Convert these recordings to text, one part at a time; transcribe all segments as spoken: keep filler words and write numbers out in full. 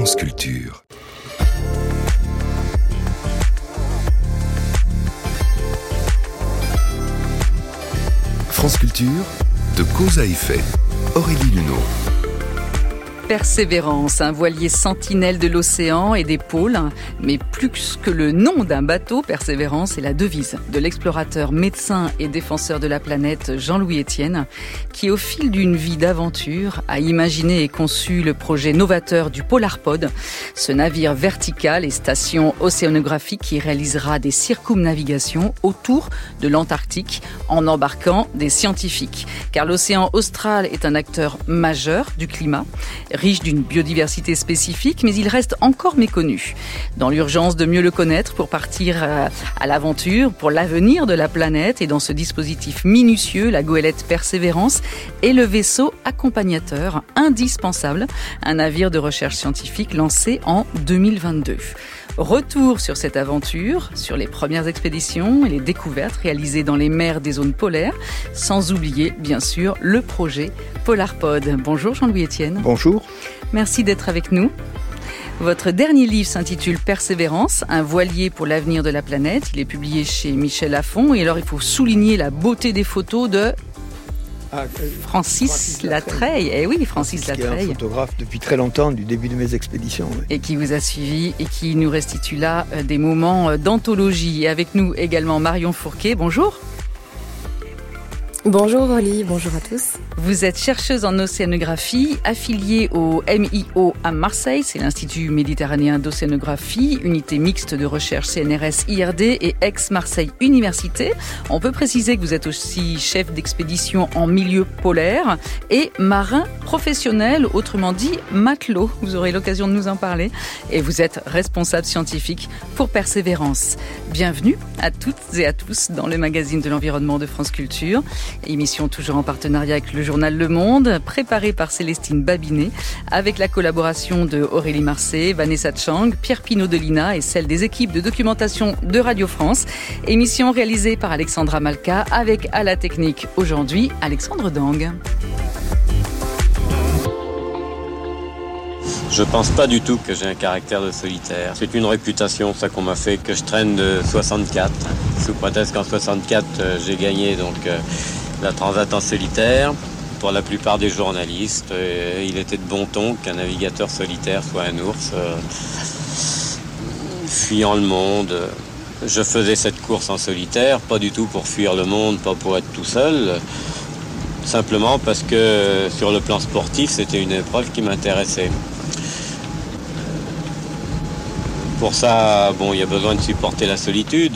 France Culture. France Culture, de cause à effet. Aurélie Luneau. Persévérance, un voilier sentinelle de l'océan et des pôles. Mais plus que le nom d'un bateau, Persévérance est la devise de l'explorateur, médecin et défenseur de la planète Jean-Louis Etienne, qui au fil d'une vie d'aventure a imaginé et conçu le projet novateur du Polarpod, ce navire vertical et station océanographique qui réalisera des circumnavigations autour de l'Antarctique en embarquant des scientifiques. Car l'océan austral est un acteur majeur du climat, riche d'une biodiversité spécifique, mais il reste encore méconnu. Dans l'urgence de mieux le connaître pour partir à l'aventure, pour l'avenir de la planète, et dans ce dispositif minutieux, la goélette Persévérance est le vaisseau accompagnateur indispensable, un navire de recherche scientifique lancé en deux mille vingt-deux. Retour sur cette aventure, sur les premières expéditions et les découvertes réalisées dans les mers des zones polaires, sans oublier, bien sûr, le projet Polarpod. Bonjour Jean-Louis Etienne. Bonjour. Merci d'être avec nous. Votre dernier livre s'intitule Persévérance, un voilier pour l'avenir de la planète. Il est publié chez Michel Lafon. Et alors, il faut souligner la beauté des photos de Ah, euh, Francis, Francis Latreille. Eh oui, Francis Latreille. Qui est un photographe depuis très longtemps, du début de mes expéditions. Oui. Et qui vous a suivi et qui nous restitue là des moments d'anthologie. Et avec nous également Marion Fourquet. Bonjour. Bonjour Aurélie, bonjour à tous. Vous êtes chercheuse en océanographie, affiliée au M I O à Marseille, c'est l'Institut méditerranéen d'océanographie, unité mixte de recherche C N R S I R D et Aix-Marseille Université. On peut préciser que vous êtes aussi chef d'expédition en milieu polaire et marin professionnel, autrement dit matelot. Vous aurez l'occasion de nous en parler. Et vous êtes responsable scientifique pour Persévérance. Bienvenue à toutes et à tous dans le magazine de l'environnement de France Culture. Émission toujours en partenariat avec le journal Le Monde, préparée par Célestine Babinet, avec la collaboration de Aurélie Marcet, Vanessa Chang, Pierre Pinault de l'I N A et celle des équipes de documentation de Radio France. Émission réalisée par Alexandra Malka, avec à la technique aujourd'hui Alexandre Dang. Je pense pas du tout que j'ai un caractère de solitaire. C'est une réputation, ça qu'on m'a fait, que je traîne de soixante-quatre. Sous prétexte qu'en soixante-quatre, j'ai gagné donc euh, la Transat en solitaire. Pour la plupart des journalistes, euh, il était de bon ton qu'un navigateur solitaire soit un ours, euh, fuyant le monde. Je faisais cette course en solitaire, pas du tout pour fuir le monde, pas pour être tout seul, simplement parce que sur le plan sportif, c'était une épreuve qui m'intéressait. Pour ça, bon, il y a besoin de supporter la solitude.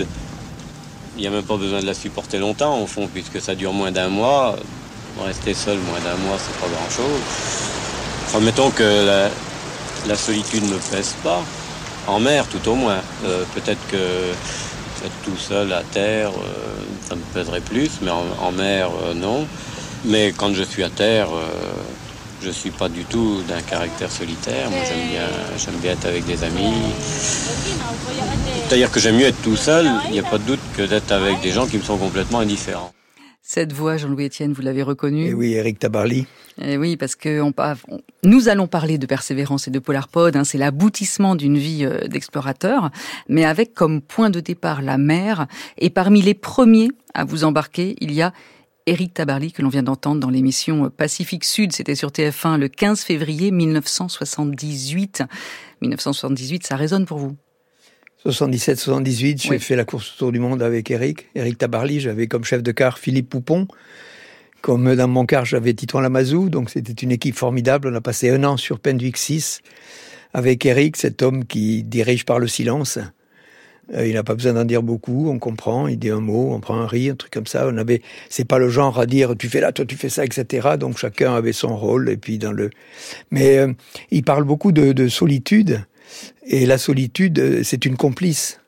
Il n'y a même pas besoin de la supporter longtemps, au fond, puisque ça dure moins d'un mois. Rester seul moins d'un mois, c'est pas grand-chose. Enfin, mettons que la, la solitude ne me pèse pas. En mer, tout au moins. Euh, peut-être que être tout seul à terre, euh, ça me pèserait plus, mais en, en mer, euh, non. Mais quand je suis à terre... Euh, Je ne suis pas du tout d'un caractère solitaire. Moi, j'aime bien, j'aime bien être avec des amis. C'est-à-dire que j'aime mieux être tout seul, il n'y a pas de doute, que d'être avec des gens qui me sont complètement indifférents. Cette voix, Jean-Louis Etienne, vous l'avez reconnue. Et oui, Éric Tabarly. Et oui, parce que on, on, nous allons parler de Persévérance et de Polarpod. Hein, c'est l'aboutissement d'une vie euh, d'explorateur, mais avec comme point de départ la mer. Et parmi les premiers à vous embarquer, il y a Éric Tabarly, que l'on vient d'entendre dans l'émission Pacifique Sud, c'était sur T F un le quinze février mille neuf cent soixante-dix-huit. mille neuf cent soixante-dix-huit, ça résonne pour vous? soixante-dix-sept soixante-dix-huit, j'ai oui. fait la course autour du monde avec Éric. Éric Tabarly, j'avais comme chef de car Philippe Poupon. Comme dans mon car, j'avais Titouan Lamazou, donc c'était une équipe formidable. On a passé un an sur Penduic six avec Éric, cet homme qui dirige par le silence. Il n'a pas besoin d'en dire beaucoup, on comprend, il dit un mot, on prend un riz, un truc comme ça. On avait, c'est pas le genre à dire tu fais là, toi tu fais ça, et cetera. Donc chacun avait son rôle. Et puis dans le, mais euh, il parle beaucoup de, de solitude, et la solitude, c'est une complice.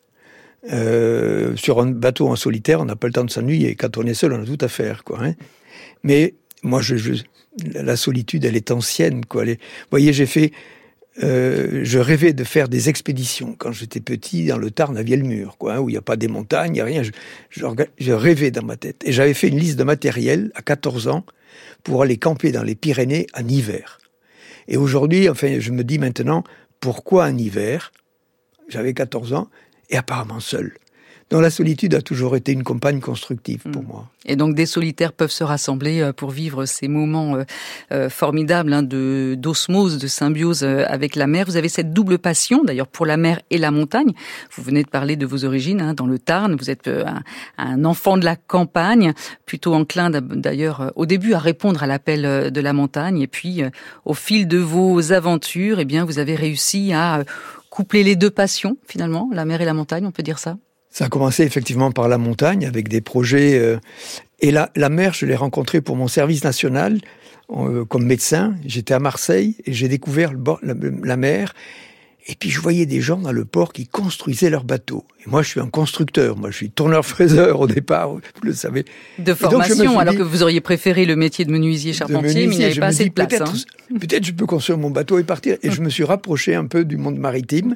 Euh, sur un bateau en solitaire, on n'a pas le temps de s'ennuyer. Quand on est seul, on a tout à faire, quoi. Hein. Mais moi, je, je, la solitude, elle est ancienne, quoi. Elle est, vous voyez, j'ai fait. Euh, je rêvais de faire des expéditions quand j'étais petit dans le Tarn à Vielmur, quoi, hein, où il n'y a pas des montagnes, il n'y a rien. Je, je, je rêvais dans ma tête. Et j'avais fait une liste de matériel à quatorze ans pour aller camper dans les Pyrénées en hiver. Et aujourd'hui, enfin, je me dis maintenant, pourquoi un hiver, j'avais quatorze ans, et apparemment seul. Donc la solitude a toujours été une compagne constructive pour mmh. moi. Et donc des solitaires peuvent se rassembler pour vivre ces moments euh, euh, formidables hein, de d'osmose, de symbiose euh, avec la mer. Vous avez cette double passion d'ailleurs pour la mer et la montagne. Vous venez de parler de vos origines hein, dans le Tarn. Vous êtes euh, un, un enfant de la campagne, plutôt enclin d'ailleurs euh, au début à répondre à l'appel euh, de la montagne. Et puis euh, au fil de vos aventures, eh bien vous avez réussi à euh, coupler les deux passions finalement, la mer et la montagne, on peut dire ça. Ça a commencé effectivement par la montagne, avec des projets. Euh, et la, la mer, je l'ai rencontrée pour mon service national, euh, comme médecin. J'étais à Marseille et j'ai découvert le bord, la, la mer. Et puis je voyais des gens dans le port qui construisaient leurs bateaux. Et moi, je suis un constructeur. Moi, je suis tourneur-fraiseur au départ, vous le savez. De formation, alors dit, que vous auriez préféré le métier de menuisier charpentier, de menuisier, mais il n'y avait pas assez de place. Peut-être, hein. peut-être je peux construire mon bateau et partir. Et je me suis rapproché un peu du monde maritime.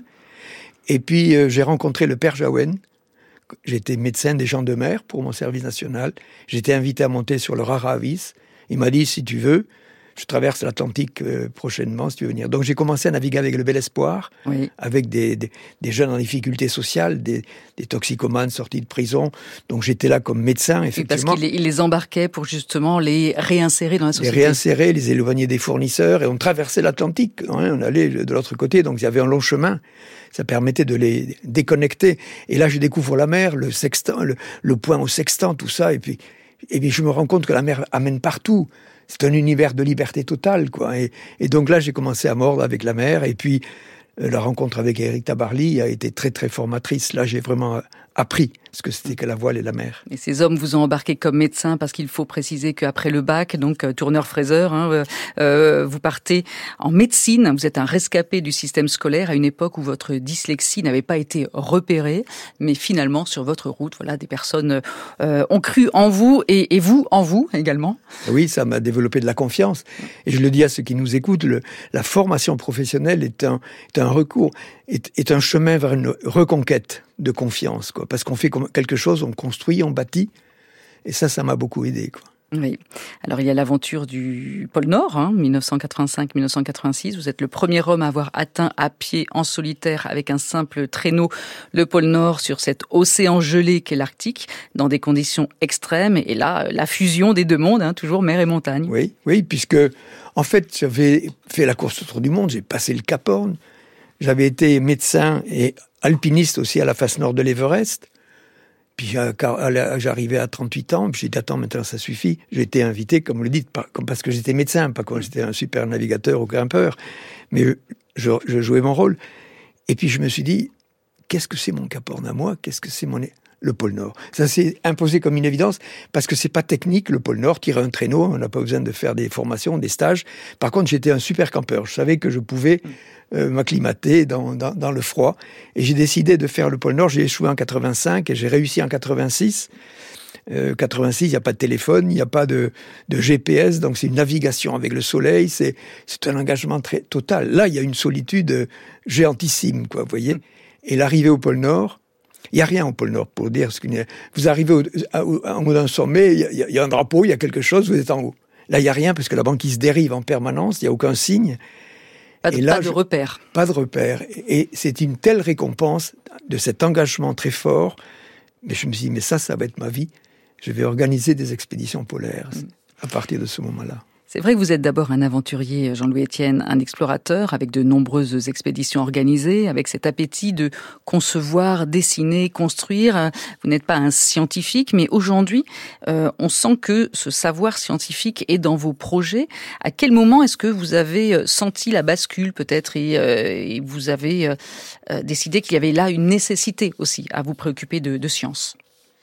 Et puis, euh, j'ai rencontré le père Jaouen. J'étais médecin des gens de mer pour mon service national. J'étais invité à monter sur le Raravis. Il m'a dit, si tu veux, je traverse l'Atlantique euh, prochainement, si tu veux venir. Donc j'ai commencé à naviguer avec le Bel Espoir, oui. avec des, des, des jeunes en difficulté sociale, des, des toxicomanes sortis de prison. Donc j'étais là comme médecin, effectivement. Parce qu'il les, il les embarquait pour justement les réinsérer dans la société. Les réinsérer, les éloigner des fournisseurs. Et on traversait l'Atlantique, hein, on allait de l'autre côté. Donc il y avait un long chemin. Ça permettait de les déconnecter. Et là, je découvre la mer, le sextant, le, le point au sextant, tout ça. Et puis, et puis, je me rends compte que la mer amène partout. C'est un univers de liberté totale, quoi. Et, et donc là, j'ai commencé à mordre avec la mer. Et puis, euh, la rencontre avec Éric Tabarly a été très, très formatrice. Là, j'ai vraiment appris ce que c'était que la voile et la mer. Et ces hommes vous ont embarqué comme médecin, parce qu'il faut préciser qu'après le bac, donc euh, tourneur-fraiseur, hein, euh, vous partez en médecine. Vous êtes un rescapé du système scolaire à une époque où votre dyslexie n'avait pas été repérée, mais finalement sur votre route, voilà, des personnes euh, ont cru en vous et, et vous en vous également. Oui, ça m'a développé de la confiance. Et je le dis à ceux qui nous écoutent, le, la formation professionnelle est un, est un recours, est, est un chemin vers une reconquête de confiance, quoi. Parce qu'on fait quelque chose, on construit, on bâtit. Et ça, ça m'a beaucoup aidé, quoi. Oui. Alors, il y a l'aventure du pôle Nord, hein, dix-neuf cent quatre-vingt-cinq à dix-neuf cent quatre-vingt-six. Vous êtes le premier homme à avoir atteint à pied, en solitaire, avec un simple traîneau, le pôle Nord sur cet océan gelé qu'est l'Arctique, dans des conditions extrêmes. Et là, la fusion des deux mondes, hein, toujours mer et montagne. Oui, oui, puisque, en fait, j'avais fait la course autour du monde, j'ai passé le Cap Horn, j'avais été médecin et alpiniste aussi à la face nord de l'Everest. Puis j'arrivais à trente-huit ans, puis j'ai dit, attends, maintenant ça suffit. J'ai été invité, comme vous le dites, parce que j'étais médecin, pas quand j'étais un super navigateur ou grimpeur, mais je, je jouais mon rôle. Et puis je me suis dit, qu'est-ce que c'est mon Cap Horn à moi? Qu'est-ce que c'est mon... le pôle Nord? Ça s'est imposé comme une évidence, parce que c'est pas technique, le pôle Nord, tirer un traîneau, on n'a pas besoin de faire des formations, des stages. Par contre, j'étais un super campeur. Je savais que je pouvais euh, m'acclimater dans, dans, dans le froid. Et j'ai décidé de faire le pôle Nord. J'ai échoué en quatre-vingt-cinq et j'ai réussi en quatre-vingt-six. Euh, quatre-vingt-six, il n'y a pas de téléphone, il n'y a pas de, de G P S, donc c'est une navigation avec le soleil, c'est, c'est un engagement très total. Là, il y a une solitude géantissime, quoi, vous voyez. Et l'arrivée au pôle Nord, il n'y a rien au pôle Nord pour dire ce qu'il y a. Vous arrivez au, au, en haut d'un sommet, il y, a, il y a un drapeau, il y a quelque chose, vous êtes en haut. Là, il n'y a rien parce que la banquise dérive en permanence, il n'y a aucun signe. Pas de, et là, pas de repère. Pas de repère. Et c'est une telle récompense de cet engagement très fort. Mais je me suis dit, mais ça, ça va être ma vie. Je vais organiser des expéditions polaires mmh. à partir de ce moment-là. C'est vrai que vous êtes d'abord un aventurier, Jean-Louis Etienne, un explorateur avec de nombreuses expéditions organisées, avec cet appétit de concevoir, dessiner, construire. Vous n'êtes pas un scientifique, mais aujourd'hui, euh, on sent que ce savoir scientifique est dans vos projets. À quel moment est-ce que vous avez senti la bascule peut-être et, euh, et vous avez euh, décidé qu'il y avait là une nécessité aussi à vous préoccuper de, de science?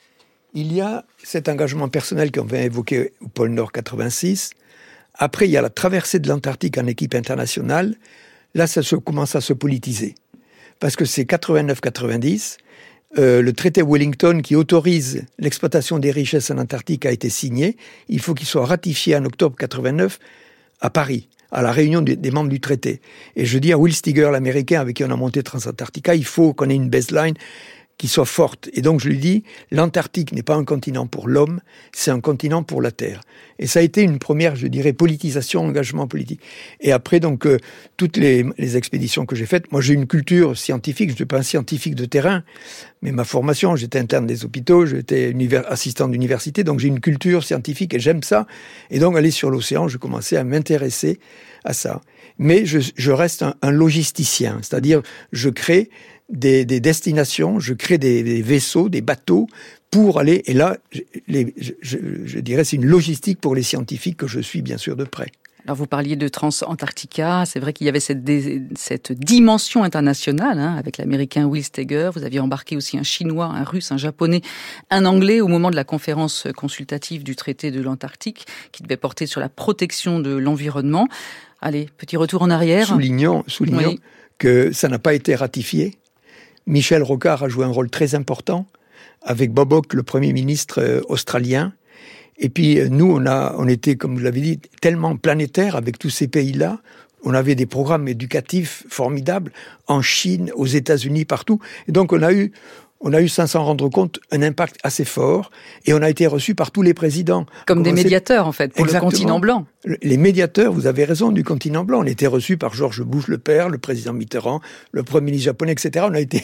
Il y a cet engagement personnel qu'on vient évoquer au pôle Nord quatre-vingt-six. Après, il y a la traversée de l'Antarctique en équipe internationale. Là, ça se, commence à se politiser. Parce que c'est quatre-vingt-neuf quatre-vingt-dix. Euh, le traité Wellington qui autorise l'exploitation des richesses en Antarctique a été signé. Il faut qu'il soit ratifié en octobre quatre-vingt-neuf à Paris, à la réunion des, des membres du traité. Et je dis à Will Steger, l'Américain avec qui on a monté Transantarctica, il faut qu'on ait une baseline qui soit forte. Et donc je lui dis, l'Antarctique n'est pas un continent pour l'homme, c'est un continent pour la Terre. Et ça a été une première, je dirais, politisation, engagement politique. Et après, donc, euh, toutes les, les expéditions que j'ai faites, moi j'ai une culture scientifique, je ne suis pas un scientifique de terrain, mais ma formation, j'étais interne des hôpitaux, j'étais univers, assistant d'université, donc j'ai une culture scientifique et j'aime ça. Et donc aller sur l'océan, je commençais à m'intéresser à ça. Mais je, je reste un, un logisticien, c'est-à-dire je crée Des, des destinations, je crée des, des vaisseaux, des bateaux pour aller, et là, les, je, je, je dirais, c'est une logistique pour les scientifiques que je suis bien sûr de près. Alors vous parliez de Trans-Antarctica, c'est vrai qu'il y avait cette, cette dimension internationale, hein, avec l'américain Will Steger, vous aviez embarqué aussi un chinois, un russe, un japonais, un anglais au moment de la conférence consultative du traité de l'Antarctique, qui devait porter sur la protection de l'environnement. Allez, petit retour en arrière. Soulignons, soulignons oui. que ça n'a pas été ratifié. Michel Rocard a joué un rôle très important avec Bob Hawke, le Premier ministre australien. Et puis nous, on a, on était, comme vous l'avez dit, tellement planétaires avec tous ces pays-là. On avait des programmes éducatifs formidables en Chine, aux États-Unis, partout. Et donc on a eu, on a eu, sans s'en rendre compte, un impact assez fort. Et on a été reçus par tous les présidents. Comme des médiateurs, en fait, pour Exactement. Le continent blanc. Les médiateurs, vous avez raison, du continent blanc. On était reçus par George Bush le père, le président Mitterrand, le premier ministre japonais, et cetera. On a été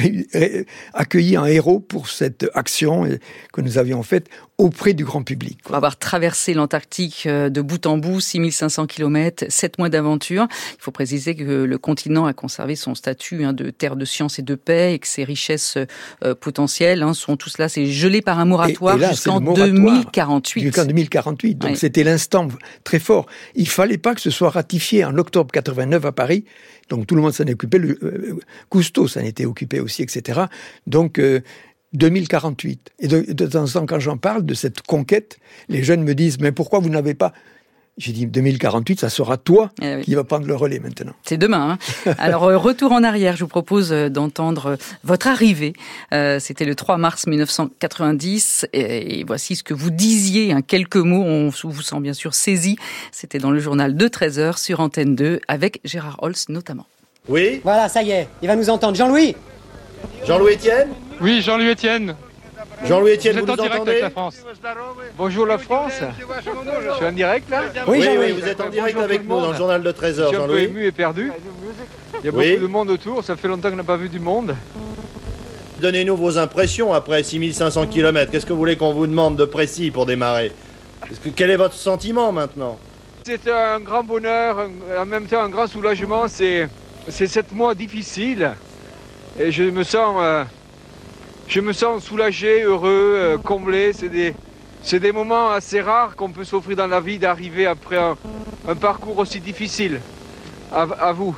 accueillis en héros pour cette action que nous avions faite auprès du grand public. Pour avoir traversé l'Antarctique de bout en bout, six mille cinq cents kilomètres, sept mois d'aventure. Il faut préciser que le continent a conservé son statut hein, de terre de science et de paix et que ses richesses euh, potentielles hein, sont tout cela, c'est gelé par un moratoire et, et là, jusqu'en deux mille quarante-huit. Jusqu'en deux mille quarante-huit. Donc oui. C'était l'instant très fort. Il fallait pas que ce soit ratifié en octobre quatre-vingt-neuf à Paris. Donc tout le monde s'en est occupé. Le, euh, Cousteau s'en était occupé aussi, et cetera. Donc euh, deux mille quarante-huit. Et de, de temps en temps, quand j'en parle de cette conquête, les jeunes me disent « Mais pourquoi vous n'avez pas… » J'ai dit, deux mille quarante-huit, ça sera toi eh oui. qui va prendre le relais maintenant. C'est demain. Hein. Alors, retour en arrière, je vous propose d'entendre votre arrivée. Euh, c'était le trois mars mille neuf cent quatre-vingt-dix. Et, et voici ce que vous disiez, hein, quelques mots. On vous sent bien sûr saisi. C'était dans le journal de treize heures sur Antenne deux, avec Gérard Holtz notamment. Oui. Voilà, ça y est, il va nous entendre. Jean-Louis Jean-Louis Etienne. Oui, Jean-Louis Etienne. Jean-Louis Etienne, vous, vous nous en direct entendez avec la France. Bonjour la France. Je suis en direct là. Oui, oui, oui, vous êtes en direct Bonjour avec nous dans le journal de treize heures, Jean-Louis. Je suis un peu ému et perdu. Il y a beaucoup oui. de monde autour, ça fait longtemps qu'on n'a pas vu du monde. Donnez-nous vos impressions après six mille cinq cents kilomètres. Qu'est-ce que vous voulez qu'on vous demande de précis pour démarrer ? Que, Quel est votre sentiment maintenant ? C'est un grand bonheur, en même temps un grand soulagement. C'est, c'est sept mois difficiles et je me sens... Euh, Je me sens soulagé, heureux, euh, comblé. C'est des, c'est des moments assez rares qu'on peut s'offrir dans la vie d'arriver après un, un parcours aussi difficile. À, à vous.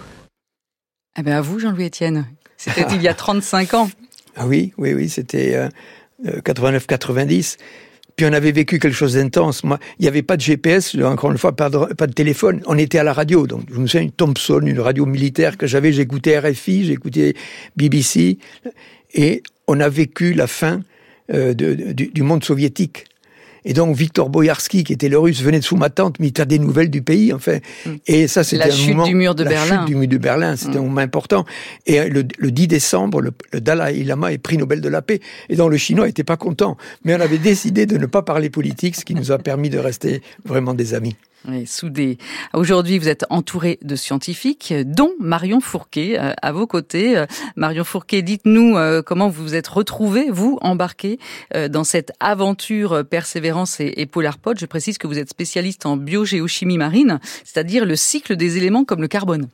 Eh bien à vous, Jean-Louis Etienne. C'était il y a trente-cinq ans. Ah oui, oui, oui, c'était euh, quatre-vingt-neuf quatre-vingt-dix. Puis on avait vécu quelque chose d'intense. Moi, il n'y avait pas de G P S, encore une fois, pas de, pas de téléphone. On était à la radio. Donc, je me souviens, une Thompson, une radio militaire que j'avais. J'écoutais R F I, j'écoutais B B C. Et on a vécu la fin euh, de, de, du, du monde soviétique. Et donc, Victor Boïarski, qui était le russe, venait de sous ma tente, mais il a des nouvelles du pays, enfin. Et ça, c'était la un chute moment... du mur de la Berlin. chute du mur de Berlin, c'était mmh. un moment important. Et le, le dix décembre, le, le Dalai Lama est prix Nobel de la paix. Et donc, le Chinois était pas content. Mais on avait décidé de ne pas parler politique, ce qui nous a permis de rester vraiment des amis. Oui, soudés. Aujourd'hui, vous êtes entouré de scientifiques, dont Marion Fourquet, euh, à vos côtés. Euh, Marion Fourquet, dites-nous euh, comment vous vous êtes retrouvée, vous, embarquée euh, dans cette aventure Persévérance et, et Polarpod. Je précise que vous êtes spécialiste en biogéochimie marine, c'est-à-dire le cycle des éléments comme le carbone.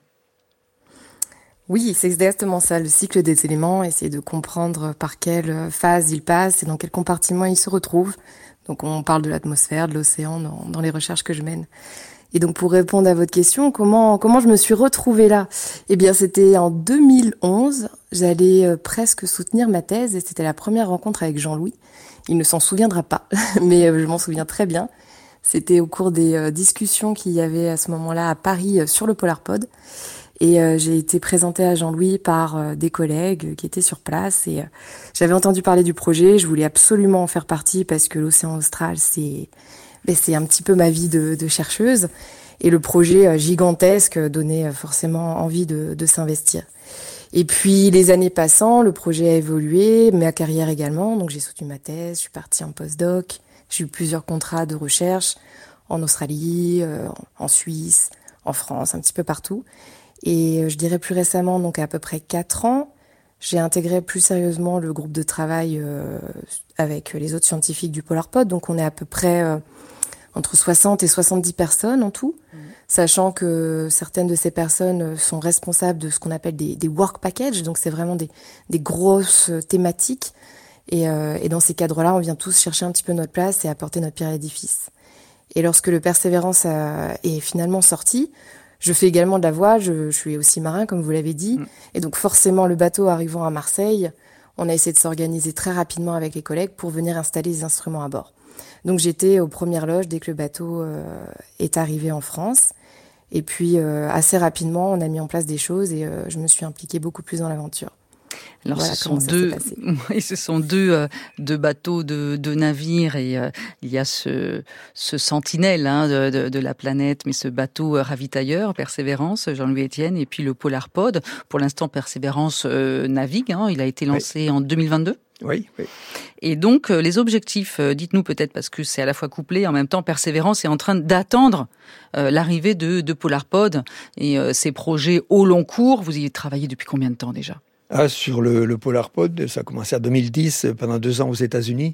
Oui, c'est exactement ça, le cycle des éléments, essayer de comprendre par quelle phase ils passent et dans quel compartiment ils se retrouvent. Donc on parle de l'atmosphère, de l'océan dans, dans les recherches que je mène. Et donc pour répondre à votre question, comment comment je me suis retrouvée là ? Eh bien c'était en deux mille onze, j'allais euh, presque soutenir ma thèse et c'était la première rencontre avec Jean-Louis. Il ne s'en souviendra pas, mais euh, je m'en souviens très bien. C'était au cours des euh, discussions qu'il y avait à ce moment-là à Paris euh, sur le Polarpod. Et euh, j'ai été présentée à Jean-Louis par euh, des collègues qui étaient sur place. Et euh, j'avais entendu parler du projet. Je voulais absolument en faire partie parce que l'océan austral, c'est, ben, c'est un petit peu ma vie de, de chercheuse. Et le projet euh, gigantesque donnait forcément envie de, de s'investir. Et puis, les années passant, le projet a évolué, ma carrière également. Donc, j'ai soutenu ma thèse, je suis partie en postdoc. J'ai eu plusieurs contrats de recherche en Australie, euh, en Suisse, en France, un petit peu partout. Et je dirais plus récemment, donc à peu près quatre ans, j'ai intégré plus sérieusement le groupe de travail euh, avec les autres scientifiques du PolarPod. Donc, on est à peu près euh, entre soixante et soixante-dix personnes en tout. Mmh. Sachant que certaines de ces personnes sont responsables de ce qu'on appelle des, des work packages, donc c'est vraiment des, des grosses thématiques. Et, euh, et dans ces cadres-là, on vient tous chercher un petit peu notre place et apporter notre pierre à l'édifice. Et lorsque le Persévérance a, est finalement sorti, je fais également de la voile, je, je suis aussi marin, comme vous l'avez dit. Mmh. Et donc forcément, le bateau arrivant à Marseille, on a essayé de s'organiser très rapidement avec les collègues pour venir installer les instruments à bord. Donc j'étais aux premières loges dès que le bateau euh, est arrivé en France. Et puis, euh, assez rapidement, on a mis en place des choses et euh, je me suis impliquée beaucoup plus dans l'aventure. Alors, voilà ce sont deux, oui, ce sont deux, euh, deux bateaux, deux, deux navires et euh, il y a ce, ce sentinelle hein, de, de, de la planète, mais ce bateau euh, ravitailleur, Persévérance, Jean-Louis Etienne, et puis le PolarPod. Pour l'instant, Persévérance euh, navigue. Hein, il a été lancé oui. en deux mille vingt-deux. Oui, oui. Et donc, euh, les objectifs, euh, dites-nous peut-être, parce que c'est à la fois couplé, en même temps, Persévérance est en train d'attendre euh, l'arrivée de, de PolarPod et euh, ces projets au long cours. Vous y travaillez depuis combien de temps déjà ? Ah, sur le, le PolarPod, ça a commencé en deux mille dix, pendant deux ans aux États-Unis.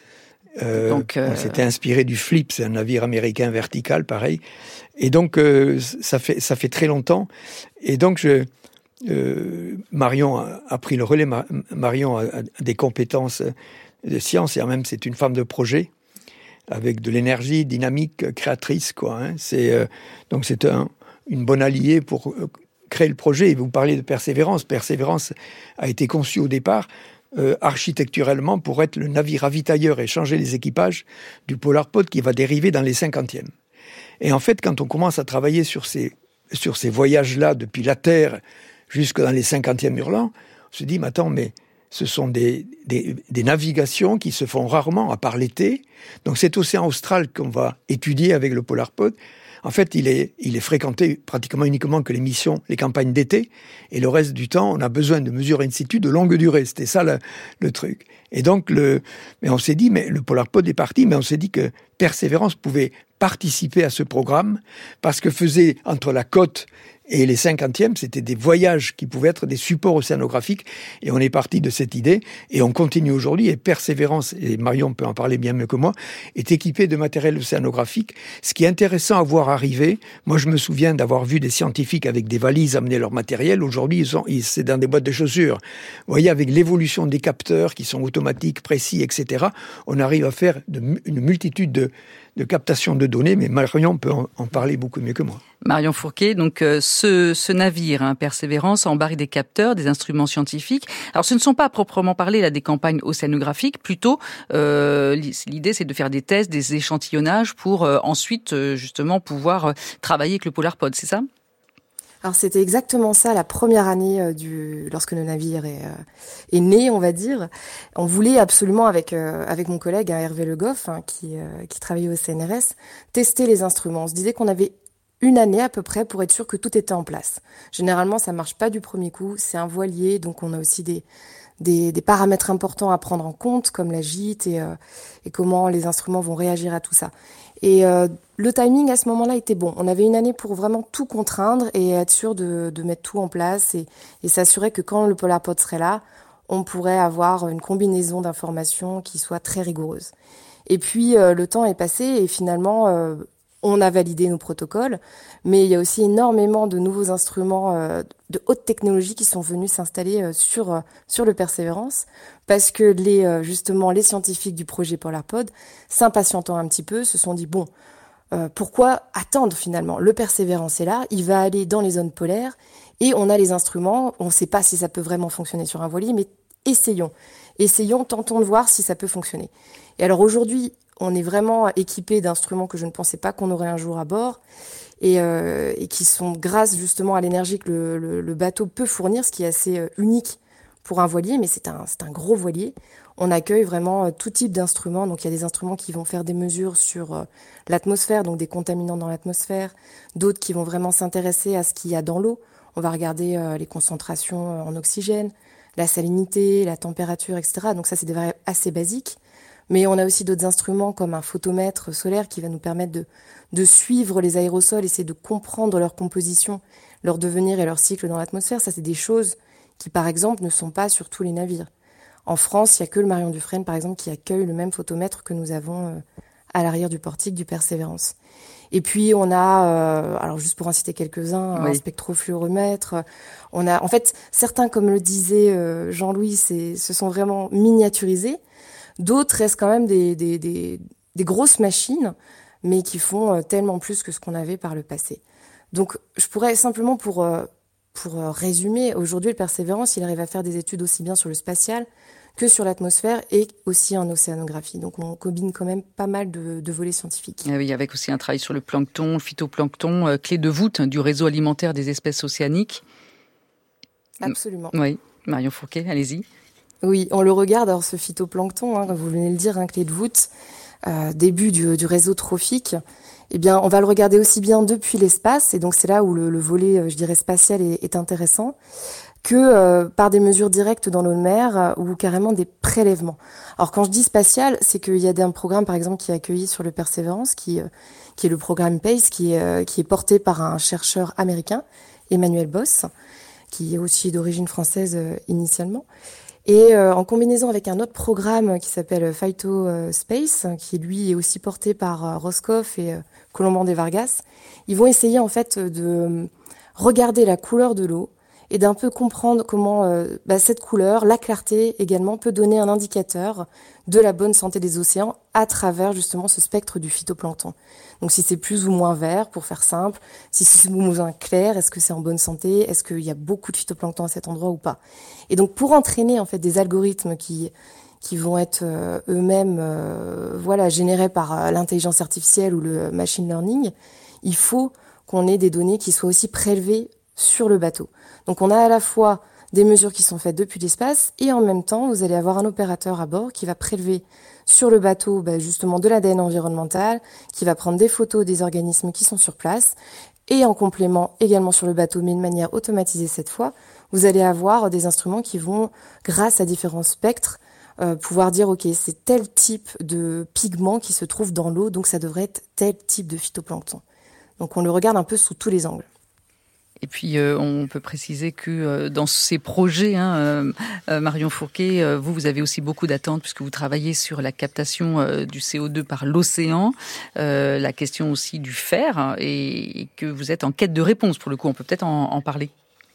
Euh, donc, euh... on s'était inspiré du Flip, c'est un navire américain vertical, pareil. Et donc, euh, ça fait ça fait très longtemps. Et donc, je... Euh, Marion a, a pris le relais. Ma, Marion a, a des compétences de science et même c'est une femme de projet avec de l'énergie dynamique, créatrice, quoi. Hein. C'est euh, donc c'est un, une bonne alliée pour euh, créer le projet. Et vous parlez de Persévérance. Persévérance a été conçu au départ euh, architecturellement pour être le navire ravitailleur et changer les équipages du PolarPod qui va dériver dans les cinquantièmes. Et en fait, quand on commence à travailler sur ces sur ces voyages-là depuis la Terre jusque dans les cinquantièmes hurlants, on se dit, mais attends, mais ce sont des, des, des navigations qui se font rarement, à part l'été. Donc cet océan austral qu'on va étudier avec le PolarPod, en fait, il est, il est fréquenté pratiquement uniquement que les missions, les campagnes d'été, et le reste du temps, on a besoin de mesures in situ de longue durée. C'était ça le, le truc. Et donc, le, mais on s'est dit, mais le PolarPod est parti, mais on s'est dit que Persévérance pouvait participer à ce programme parce que faisait entre la côte et les cinquantièmes, c'était des voyages qui pouvaient être des supports océanographiques. Et on est parti de cette idée et on continue aujourd'hui. Et Persévérance, et Marion peut en parler bien mieux que moi, est équipé de matériel océanographique. Ce qui est intéressant à voir arriver, moi je me souviens d'avoir vu des scientifiques avec des valises amener leur matériel. Aujourd'hui, ils sont, ils, c'est dans des boîtes de chaussures. Vous voyez, avec l'évolution des capteurs qui sont automatiques, précis, et cetera, on arrive à faire de, une multitude de de captation de données, mais Marion peut en, en parler beaucoup mieux que moi. Marion Fourquet, donc euh, ce, ce navire, hein, Persévérance, embarque des capteurs, des instruments scientifiques. Alors ce ne sont pas à proprement parler là des campagnes océanographiques, plutôt euh, l'idée c'est de faire des tests, des échantillonnages pour euh, ensuite euh, justement pouvoir euh, travailler avec le PolarPod, c'est ça ? Alors c'était exactement ça la première année euh, du lorsque le navire est, euh, est né, on va dire. On voulait absolument avec euh, avec mon collègue hein, Hervé Le Goff hein, qui euh, qui travaillait au C N R S tester les instruments. On se disait qu'on avait une année à peu près pour être sûr que tout était en place. Généralement ça marche pas du premier coup. C'est un voilier donc on a aussi des des, des paramètres importants à prendre en compte comme la gîte et euh, et comment les instruments vont réagir à tout ça. Et euh, le timing à ce moment-là était bon. On avait une année pour vraiment tout contraindre et être sûr de, de mettre tout en place et, et s'assurer que quand le PolarPod serait là, on pourrait avoir une combinaison d'informations qui soit très rigoureuse. Et puis euh, le temps est passé et finalement euh, on a validé nos protocoles, mais il y a aussi énormément de nouveaux instruments euh, de haute technologie qui sont venus s'installer euh, sur euh, sur le Persévérance, parce que les euh, justement les scientifiques du projet PolarPod, s'impatientant un petit peu, se sont dit bon, euh, pourquoi attendre finalement ? Le Persévérance est là, il va aller dans les zones polaires et on a les instruments. On ne sait pas si ça peut vraiment fonctionner sur un voilier, mais essayons, essayons, tentons de voir si ça peut fonctionner. Et alors aujourd'hui, on est vraiment équipé d'instruments que je ne pensais pas qu'on aurait un jour à bord et, euh, et qui sont grâce justement à l'énergie que le, le, le bateau peut fournir, ce qui est assez euh, unique pour un voilier, mais c'est un, c'est un gros voilier. On accueille vraiment euh, tout type d'instruments. Donc il y a des instruments qui vont faire des mesures sur euh, l'atmosphère, donc des contaminants dans l'atmosphère, d'autres qui vont vraiment s'intéresser à ce qu'il y a dans l'eau. On va regarder euh, les concentrations en oxygène, la salinité, la température, et cetera. Donc ça, c'est des variables assez basiques. Mais on a aussi d'autres instruments comme un photomètre solaire qui va nous permettre de, de suivre les aérosols, essayer de comprendre leur composition, leur devenir et leur cycle dans l'atmosphère. Ça, c'est des choses qui, par exemple, ne sont pas sur tous les navires. En France, il n'y a que le Marion Dufresne, par exemple, qui accueille le même photomètre que nous avons euh, à l'arrière du portique du Persévérance. Et puis, on a, euh, alors juste pour en citer quelques-uns, oui. un spectrofluoromètre. On a, en fait, certains, comme le disait euh, Jean-Louis, c'est, se sont vraiment miniaturisés. D'autres restent quand même des, des, des, des grosses machines, mais qui font euh, tellement plus que ce qu'on avait par le passé. Donc, je pourrais simplement, pour, euh, pour euh, résumer, aujourd'hui, le Persévérance, il arrive à faire des études aussi bien sur le spatial que sur l'atmosphère et aussi en océanographie. Donc, on combine quand même pas mal de, de volets scientifiques. Ah oui, avec aussi un travail sur le plancton, le phytoplancton, euh, clé de voûte du réseau alimentaire des espèces océaniques. Absolument. Oui, Marion Fourquet, allez-y. Oui, on le regarde, alors ce phytoplancton, hein, comme vous venez de le dire, hein, clé de voûte, euh, début du, du réseau trophique, eh bien, on va le regarder aussi bien depuis l'espace, et donc c'est là où le, le volet, je dirais, spatial est, est intéressant, que euh, par des mesures directes dans l'eau de mer euh, ou carrément des prélèvements. Alors quand je dis spatial, c'est qu'il y a un programme par exemple qui est accueilli sur le Persévérance, qui, euh, qui est le programme PACE, qui est, euh, qui est porté par un chercheur américain, Emmanuel Boss, qui est aussi d'origine française euh, initialement. Et euh, en combinaison avec un autre programme qui s'appelle Phyto Space, qui lui est aussi porté par euh, Roscoff et euh, Colomban des Vargas, ils vont essayer en fait de regarder la couleur de l'eau et d'un peu comprendre comment euh, bah, cette couleur, la clarté également, peut donner un indicateur de la bonne santé des océans à travers justement ce spectre du phytoplancton. Donc si c'est plus ou moins vert, pour faire simple, si c'est plus ou moins clair, est-ce que c'est en bonne santé, est-ce qu'il y a beaucoup de phytoplancton à cet endroit ou pas. Et donc pour entraîner en fait des algorithmes qui qui vont être euh, eux-mêmes euh, voilà générés par euh, l'intelligence artificielle ou le machine learning, il faut qu'on ait des données qui soient aussi prélevées sur le bateau. Donc on a à la fois des mesures qui sont faites depuis l'espace et en même temps vous allez avoir un opérateur à bord qui va prélever sur le bateau bah, justement de l'A D N environnemental, qui va prendre des photos des organismes qui sont sur place et en complément également sur le bateau mais de manière automatisée cette fois, vous allez avoir des instruments qui vont grâce à différents spectres euh, pouvoir dire ok c'est tel type de pigment qui se trouve dans l'eau donc ça devrait être tel type de phytoplancton. Donc on le regarde un peu sous tous les angles. Et puis, euh, on peut préciser que euh, dans ces projets, hein, euh, euh, Marion Fourquet, euh, vous, vous avez aussi beaucoup d'attentes puisque vous travaillez sur la captation euh, du C O deux par l'océan, euh, la question aussi du fer, hein, et, et que vous êtes en quête de réponse. Pour le coup, on peut peut-être en, en parler.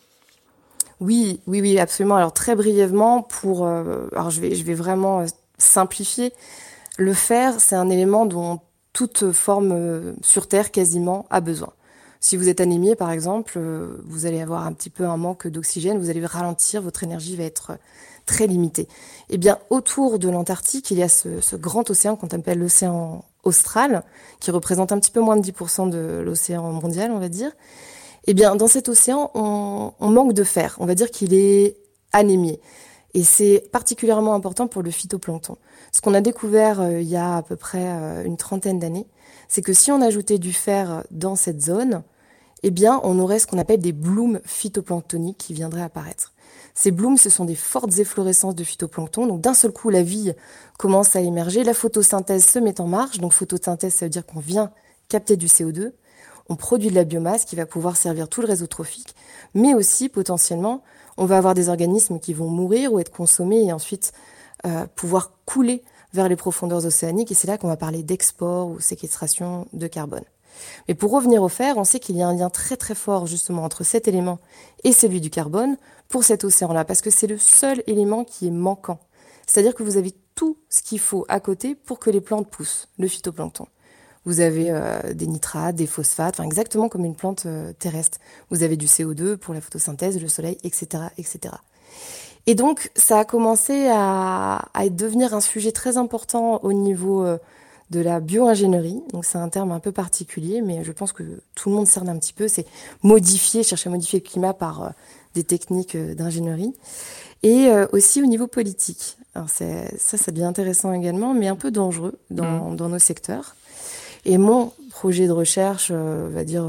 Oui, oui, oui, absolument. Alors très brièvement, pour, euh, alors je vais, je vais vraiment simplifier. Le fer, c'est un élément dont toute forme euh, sur Terre quasiment a besoin. Si vous êtes anémié, par exemple, euh, vous allez avoir un petit peu un manque d'oxygène, vous allez ralentir, votre énergie va être très limitée. Eh bien, autour de l'Antarctique, il y a ce, ce grand océan qu'on appelle l'océan austral, qui représente un petit peu moins de dix pour cent de l'océan mondial, on va dire. Eh bien, dans cet océan, on, on manque de fer. On va dire qu'il est anémié. Et c'est particulièrement important pour le phytoplancton. Ce qu'on a découvert euh, il y a à peu près euh, une trentaine d'années, c'est que si on ajoutait du fer dans cette zone, eh bien, on aurait ce qu'on appelle des blooms phytoplanctoniques qui viendraient apparaître. Ces blooms, ce sont des fortes efflorescences de phytoplancton. Donc, d'un seul coup, la vie commence à émerger. La photosynthèse se met en marche. Donc, photosynthèse, ça veut dire qu'on vient capter du C O deux. On produit de la biomasse qui va pouvoir servir tout le réseau trophique. Mais aussi, potentiellement, on va avoir des organismes qui vont mourir ou être consommés et ensuite euh, pouvoir couler vers les profondeurs océaniques. Et c'est là qu'on va parler d'export ou séquestration de carbone. Mais pour revenir au fer, on sait qu'il y a un lien très très fort justement entre cet élément et celui du carbone pour cet océan-là, parce que c'est le seul élément qui est manquant. C'est-à-dire que vous avez tout ce qu'il faut à côté pour que les plantes poussent, le phytoplancton. Vous avez euh, des nitrates, des phosphates, enfin exactement comme une plante euh, terrestre. Vous avez du C O deux pour la photosynthèse, le soleil, et cetera, et cetera. Et donc, ça a commencé à, à devenir un sujet très important au niveau euh, de la bio-ingénierie. Donc, c'est un terme un peu particulier, mais je pense que tout le monde cerne un petit peu. C'est modifier, chercher à modifier le climat par euh, des techniques euh, d'ingénierie. Et euh, aussi au niveau politique. Alors, c'est, ça, ça devient intéressant également, mais un peu dangereux dans, mmh. dans nos secteurs. Et mon projet de recherche, euh, va dire, euh,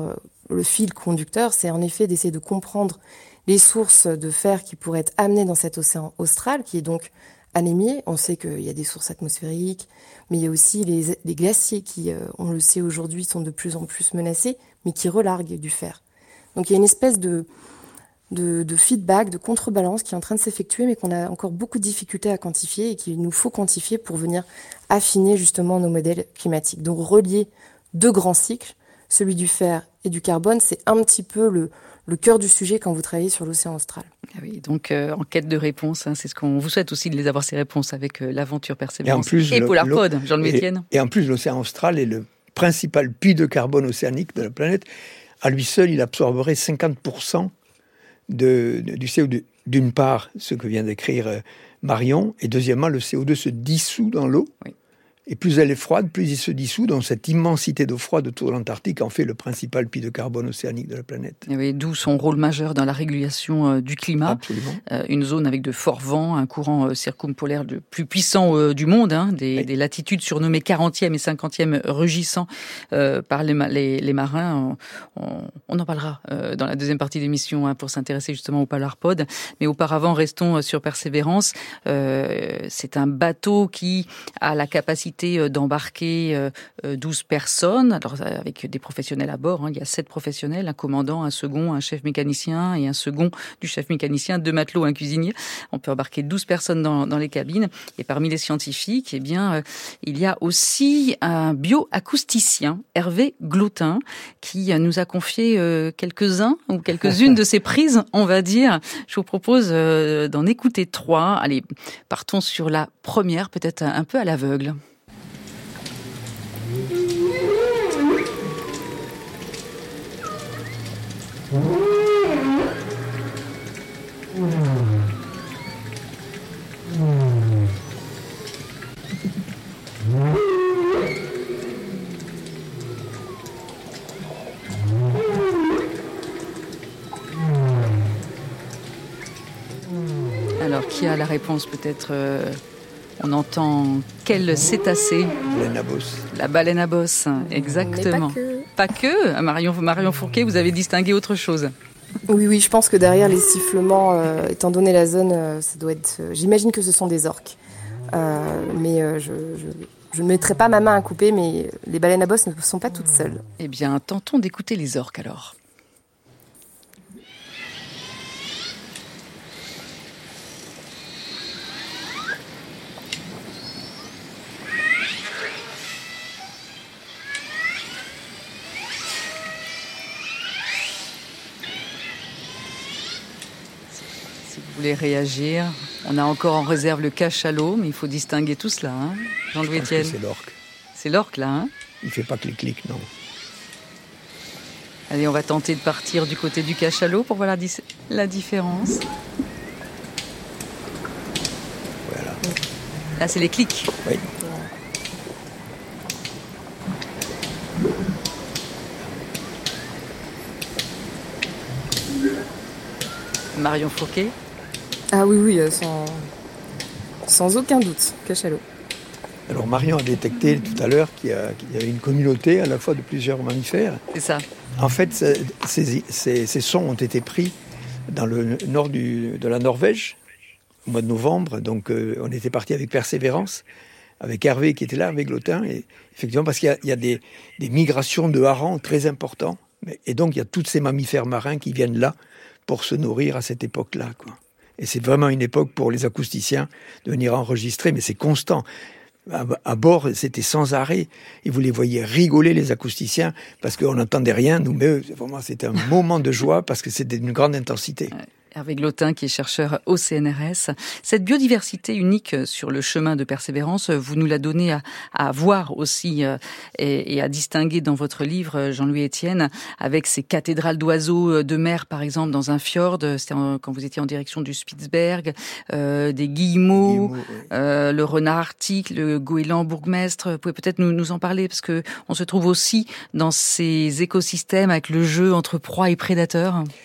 le fil conducteur, c'est en effet d'essayer de comprendre les sources de fer qui pourraient être amenées dans cet océan austral, qui est donc anémié. On sait qu'il y a des sources atmosphériques, mais il y a aussi les, les glaciers qui, euh, on le sait aujourd'hui, sont de plus en plus menacés, mais qui relarguent du fer. Donc il y a une espèce de, de, de feedback, de contrebalance qui est en train de s'effectuer, mais qu'on a encore beaucoup de difficultés à quantifier et qu'il nous faut quantifier pour venir affiner justement nos modèles climatiques. Donc relier deux grands cycles, celui du fer et du carbone, c'est un petit peu le, le cœur du sujet quand vous travaillez sur l'océan austral. Ah oui, donc euh, en quête de réponses, hein, c'est ce qu'on vous souhaite aussi de les avoir ces réponses avec euh, l'aventure Persévérance et, en plus, et le, Polarpod, Jean-Louis Etienne. Et, et en plus, l'océan austral est le principal puits de carbone océanique de la planète. À lui seul, il absorberait cinquante pour cent de, de, du C O deux. D'une part, ce que vient d'écrire euh, Marion, et deuxièmement, le C O deux se dissout dans l'eau. Oui. Et plus elle est froide, plus il se dissout. Donc cette immensité d'eau froide autour de l'Antarctique en fait le principal puits de carbone océanique de la planète. Et oui, d'où son rôle majeur dans la régulation euh, du climat. Absolument. Euh, une zone avec de forts vents, un courant euh, circumpolaire le plus puissant euh, du monde, hein, des, oui. des latitudes surnommées quarantième et cinquantième rugissant euh, par les, les, les marins. On, on, on en parlera euh, dans la deuxième partie de l'émission hein, pour s'intéresser justement au Polarpod. Mais auparavant, restons sur Persévérance. Euh, c'est un bateau qui a la capacité d'embarquer douze personnes, alors avec des professionnels à bord. Hein. Il y a sept professionnels, un commandant, un second, un chef mécanicien et un second du chef mécanicien, deux matelots, un cuisinier. On peut embarquer douze personnes dans, dans les cabines. Et parmi les scientifiques, eh bien, euh, il y a aussi un bioacousticien, Hervé Glotin, qui nous a confié euh, quelques-uns ou quelques-unes de ses prises, on va dire. Je vous propose euh, d'en écouter trois. Allez, partons sur la première, peut-être un peu à l'aveugle. Alors, qui a la réponse peut-être euh, on entend quel cétacé ? La baleine à bosse. La baleine à bosse, exactement. Mais pas que. Pas que. Marion, Marion Fourquet, vous avez distingué autre chose. Oui, oui, je pense que derrière les sifflements, euh, étant donné la zone, euh, ça doit être. Euh, j'imagine que ce sont des orques. Euh, mais euh, je, je, je ne mettrai pas ma main à couper, mais les baleines à bosse ne sont pas toutes seules. Eh bien, tentons d'écouter les orques alors. Vous voulez réagir? On a encore en réserve le cachalot, mais il faut distinguer tout cela, hein, Jean-Louis Etienne. C'est l'orque. C'est l'orque, là, hein? Il fait pas clic-clic, non. Allez, on va tenter de partir du côté du cachalot pour voir la, dis- la différence. Voilà. Là, c'est les clics. Oui. Marion Fourquet. Ah oui, oui, sans, sans aucun doute, cachalot. Alors Marion a détecté tout à l'heure qu'il y, a, qu'il y avait une communauté à la fois de plusieurs mammifères. C'est ça. En fait, ces, ces, ces sons ont été pris dans le nord du, de la Norvège au mois de novembre. Donc euh, on était parti avec Persévérance, avec Hervé qui était là, avec Glotin. Et effectivement, parce qu'il y a, il y a des, des migrations de harengs très importantes. Et donc il y a tous ces mammifères marins qui viennent là pour se nourrir à cette époque-là, quoi. Et c'est vraiment une époque pour les acousticiens de venir enregistrer, mais c'est constant. À, à bord, c'était sans arrêt. Et vous les voyez rigoler, les acousticiens, parce qu'on n'entendait rien, nous, mais eux, vraiment, c'était un moment de joie, parce que c'était d'une grande intensité. Ouais. Hervé Glotin, qui est chercheur au C N R S. Cette biodiversité unique sur le chemin de Persévérance, vous nous la donnez à, à voir aussi euh, et, et à distinguer dans votre livre, Jean-Louis Etienne, avec ces cathédrales d'oiseaux de mer, par exemple, dans un fjord, c'était en, quand vous étiez en direction du Spitzberg, euh, des guillemots, guillemots oui. euh, le renard arctique, le goéland bourgmestre. Vous pouvez peut-être nous, nous en parler, parce que on se trouve aussi dans ces écosystèmes avec le jeu entre proie et prédateur.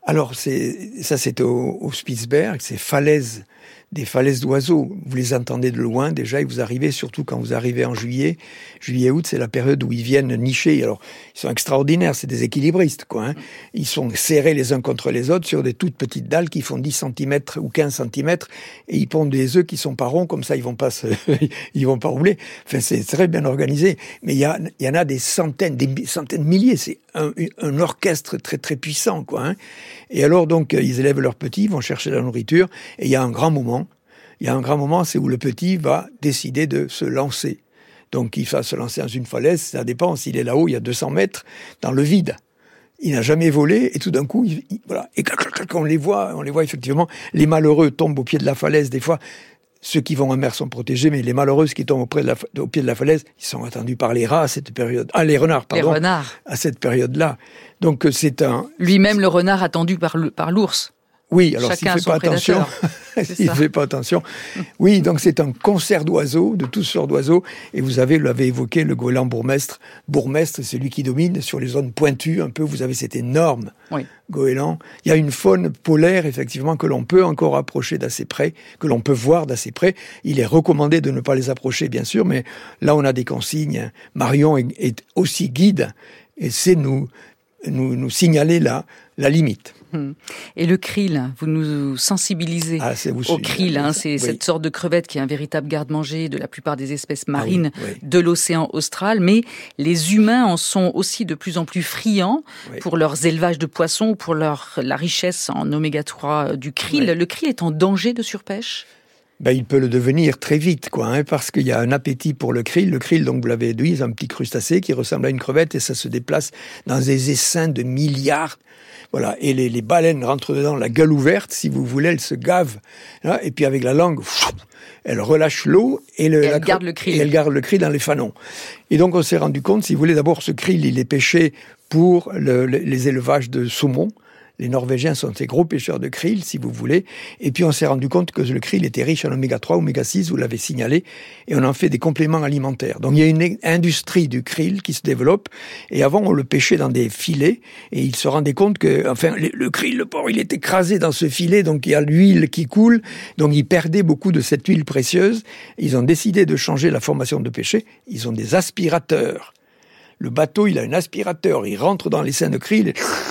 Alors, c'est, ça, c'est au, au Spitzberg, c'est falaises, des falaises d'oiseaux. Vous les entendez de loin, déjà, et vous arrivez, surtout quand vous arrivez en juillet. Juillet-août, c'est la période où ils viennent nicher. Alors, ils sont extraordinaires, c'est des équilibristes, quoi. Hein. Ils sont serrés les uns contre les autres sur des toutes petites dalles qui font dix centimètres ou quinze centimètres, et ils pondent des œufs qui sont pas ronds, comme ça, ils vont pas se, ils vont pas rouler. Enfin, c'est très bien organisé. Mais il y a, il y en a des centaines, des centaines de milliers. C'est un, un orchestre très, très puissant, quoi. Hein. Et alors, donc, ils élèvent leurs petits, ils vont chercher la nourriture, et il y a un grand moment. Il y a un grand moment, c'est où le petit va décider de se lancer. Donc, il va se lancer dans une falaise, ça dépend, s'il est là-haut, il y a deux cents mètres, dans le vide. Il n'a jamais volé, et tout d'un coup, il, il, voilà. Et quand on les voit, on les voit effectivement, les malheureux tombent au pied de la falaise, des fois. Ceux qui vont en mer sont protégés, mais les malheureux qui tombent auprès de la, au pied de la falaise, ils sont attendus par les rats à cette période. Ah, les renards, pardon. Les renards. À cette période-là. Donc, c'est un... Lui-même, le renard attendu par, le, par l'ours. Oui, alors Chacun s'il fait pas attention, s'il fait pas attention. Oui, donc c'est un concert d'oiseaux, de toutes sortes d'oiseaux, et vous avez, vous l'avez évoqué, le goéland bourgmestre. Bourgmestre, c'est lui qui domine sur les zones pointues, un peu, vous avez cet énorme oui. goéland. Il y a une faune polaire, effectivement, que l'on peut encore approcher d'assez près, que l'on peut voir d'assez près. Il est recommandé de ne pas les approcher, bien sûr, mais là, on a des consignes. Marion est, est aussi guide, et c'est nous, nous, nous signaler la, la limite. Et le krill, vous nous sensibilisez ah, au krill, hein, c'est oui. cette sorte de crevette qui est un véritable garde-manger de la plupart des espèces marines ah, oui, oui. de l'océan austral, mais les humains en sont aussi de plus en plus friands oui. pour leurs élevages de poissons ou pour leur, la richesse en oméga trois du krill. Oui. Le krill est en danger de surpêche ? Ben, il peut le devenir très vite, quoi, hein, parce qu'il y a un appétit pour le krill. Le krill, donc, vous l'avez dit, c'est un petit crustacé qui ressemble à une crevette et ça se déplace dans des essaims de milliards. Voilà. Et les, les baleines rentrent dedans, la gueule ouverte, si vous voulez, elles se gavent. Hein, et puis, avec la langue, elles relâchent l'eau et, le, et, elles la, gardent le krill. et elles gardent le krill dans les fanons. Et donc, on s'est rendu compte, si vous voulez, d'abord, ce krill, il est pêché pour le, le, les élevages de saumon. Les Norvégiens sont des gros pêcheurs de krill, si vous voulez. Et puis, on s'est rendu compte que le krill était riche en oméga trois, oméga six, vous l'avez signalé, et on en fait des compléments alimentaires. Donc, il y a une industrie du krill qui se développe. Et avant, on le pêchait dans des filets, et ils se rendaient compte que, enfin, le krill, le porc, il est écrasé dans ce filet, donc il y a l'huile qui coule. Donc, ils perdaient beaucoup de cette huile précieuse. Ils ont décidé de changer la formation de pêcher. Ils ont des aspirateurs. Le bateau, il a un aspirateur. Il rentre dans les seins de krill.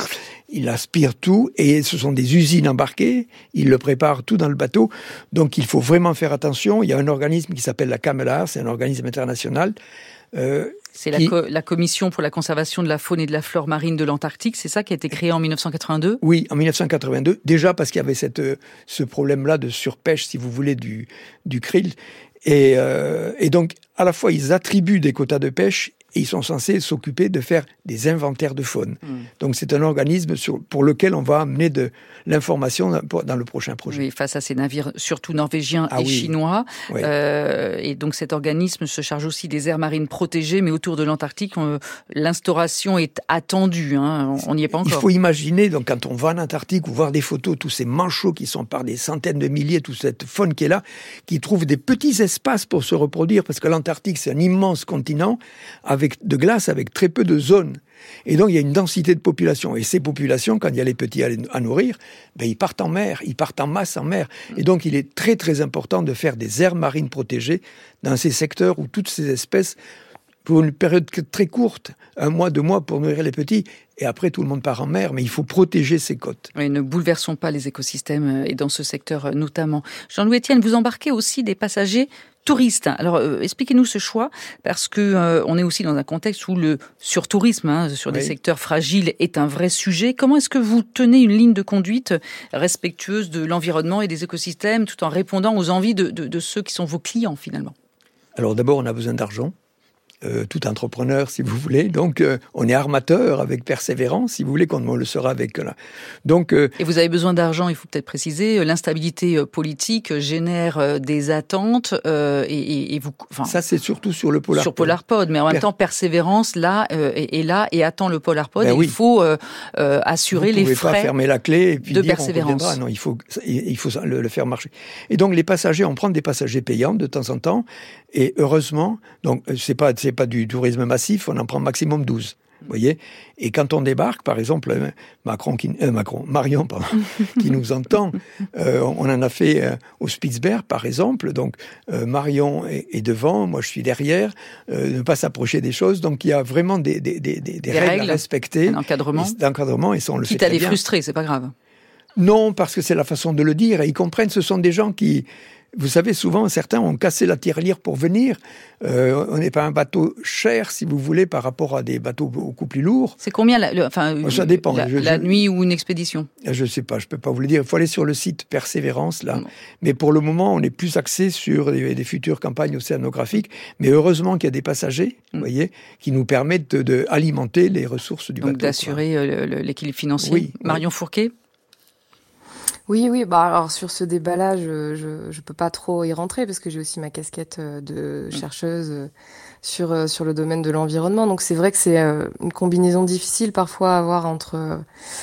Il aspire tout et ce sont des usines embarquées, il le prépare tout dans le bateau, donc il faut vraiment faire attention. Il y a un organisme qui s'appelle la CAMELAR, c'est un organisme international. Euh, c'est qui... la, co- la Commission pour la conservation de la faune et de la flore marine de l'Antarctique, c'est ça qui a été créé en dix-neuf cent quatre-vingt-deux ? Oui, en dix-neuf cent quatre-vingt-deux, déjà parce qu'il y avait cette, ce problème-là de surpêche, si vous voulez, du, du krill. Et, euh, et donc, à la fois, ils attribuent des quotas de pêche et ils sont censés s'occuper de faire des inventaires de faune. Mmh. Donc c'est un organisme sur, pour lequel on va amener de l'information dans, dans le prochain projet. Oui, face à ces navires, surtout norvégiens ah, et oui. chinois. Oui. Euh, et donc cet organisme se charge aussi des aires marines protégées, mais autour de l'Antarctique, on, l'instauration est attendue. Hein, on n'y est pas encore. Il faut imaginer, donc, quand on va en Antarctique ou voir des photos, tous ces manchots qui sont par des centaines de milliers, toute cette faune qui est là, qui trouvent des petits espaces pour se reproduire, parce que l'Antarctique, c'est un immense continent avec de glace avec très peu de zones. Et donc, il y a une densité de population. Et ces populations, quand il y a les petits à nourrir, ben, ils partent en mer, ils partent en masse en mer. Et donc, il est très, très important de faire des aires marines protégées dans ces secteurs où toutes ces espèces, pour une période très courte, un mois, deux mois pour nourrir les petits, et après tout le monde part en mer, mais il faut protéger ces côtes. Oui, ne bouleversons pas les écosystèmes, et dans ce secteur notamment. Jean-Louis Etienne, vous embarquez aussi des passagers touristes. Alors, euh, expliquez-nous ce choix, parce que euh, on est aussi dans un contexte où le surtourisme hein, sur des oui. secteurs fragiles est un vrai sujet. Comment est-ce que vous tenez une ligne de conduite respectueuse de l'environnement et des écosystèmes, tout en répondant aux envies de, de, de ceux qui sont vos clients, finalement ? Alors d'abord, on a besoin d'argent. Euh, tout entrepreneur, si vous voulez. Donc, euh, on est armateur avec persévérance, si vous voulez, comme on le sera avec... Là. Donc, euh, et vous avez besoin d'argent, il faut peut-être préciser. L'instabilité politique génère des attentes euh, et, et, et vous... Enfin, ça, c'est surtout sur le Polar Sur Polar Pod, mais en per... même temps, persévérance, là, euh, est, est là et attend le Polar Pod. Ben et oui. Il faut euh, euh, assurer les frais Vous pouvez pas fermer la clé et puis de dire persévérance. On non, il faut, il faut le, le faire marcher. Et donc, les passagers, on prend des passagers payants de temps en temps. Et heureusement, donc c'est pas c'est pas du tourisme massif, on en prend maximum douze. Vous voyez ? Et quand on débarque, par exemple, Macron, qui, euh, Macron, Marion, pardon, qui nous entend, euh, on en a fait euh, au Spitzberg, par exemple. Donc, euh, Marion est, est devant, moi je suis derrière, euh, ne pas s'approcher des choses. Donc, il y a vraiment des, des, des, des, des règles, règles à respecter. Un encadrement. Et, d'encadrement, et ça, on le Quitte fait à très les bien. frustrer, c'est pas grave. Non, parce que c'est la façon de le dire. Et ils comprennent, ce sont des gens qui... Vous savez, souvent, certains ont cassé la tirelire pour venir. Euh, on n'est pas un bateau cher, si vous voulez, par rapport à des bateaux beaucoup plus lourds. C'est combien, la, le, enfin, ça dépend. La, je, la je, nuit ou une expédition ? Je ne sais pas, je ne peux pas vous le dire. Il faut aller sur le site Persévérance, là. Non. Mais pour le moment, on est plus axé sur des, des futures campagnes océanographiques. Mais heureusement qu'il y a des passagers, mmh. vous voyez, qui nous permettent de, de alimenter les ressources du Donc bateau. Donc d'assurer le, l'équilibre financier. Oui, Marion oui. Fourquet ? Oui, oui. Bah alors sur ce débat-là, je, je je peux pas trop y rentrer parce que j'ai aussi ma casquette de chercheuse sur sur le domaine de l'environnement. Donc c'est vrai que c'est une combinaison difficile parfois à avoir entre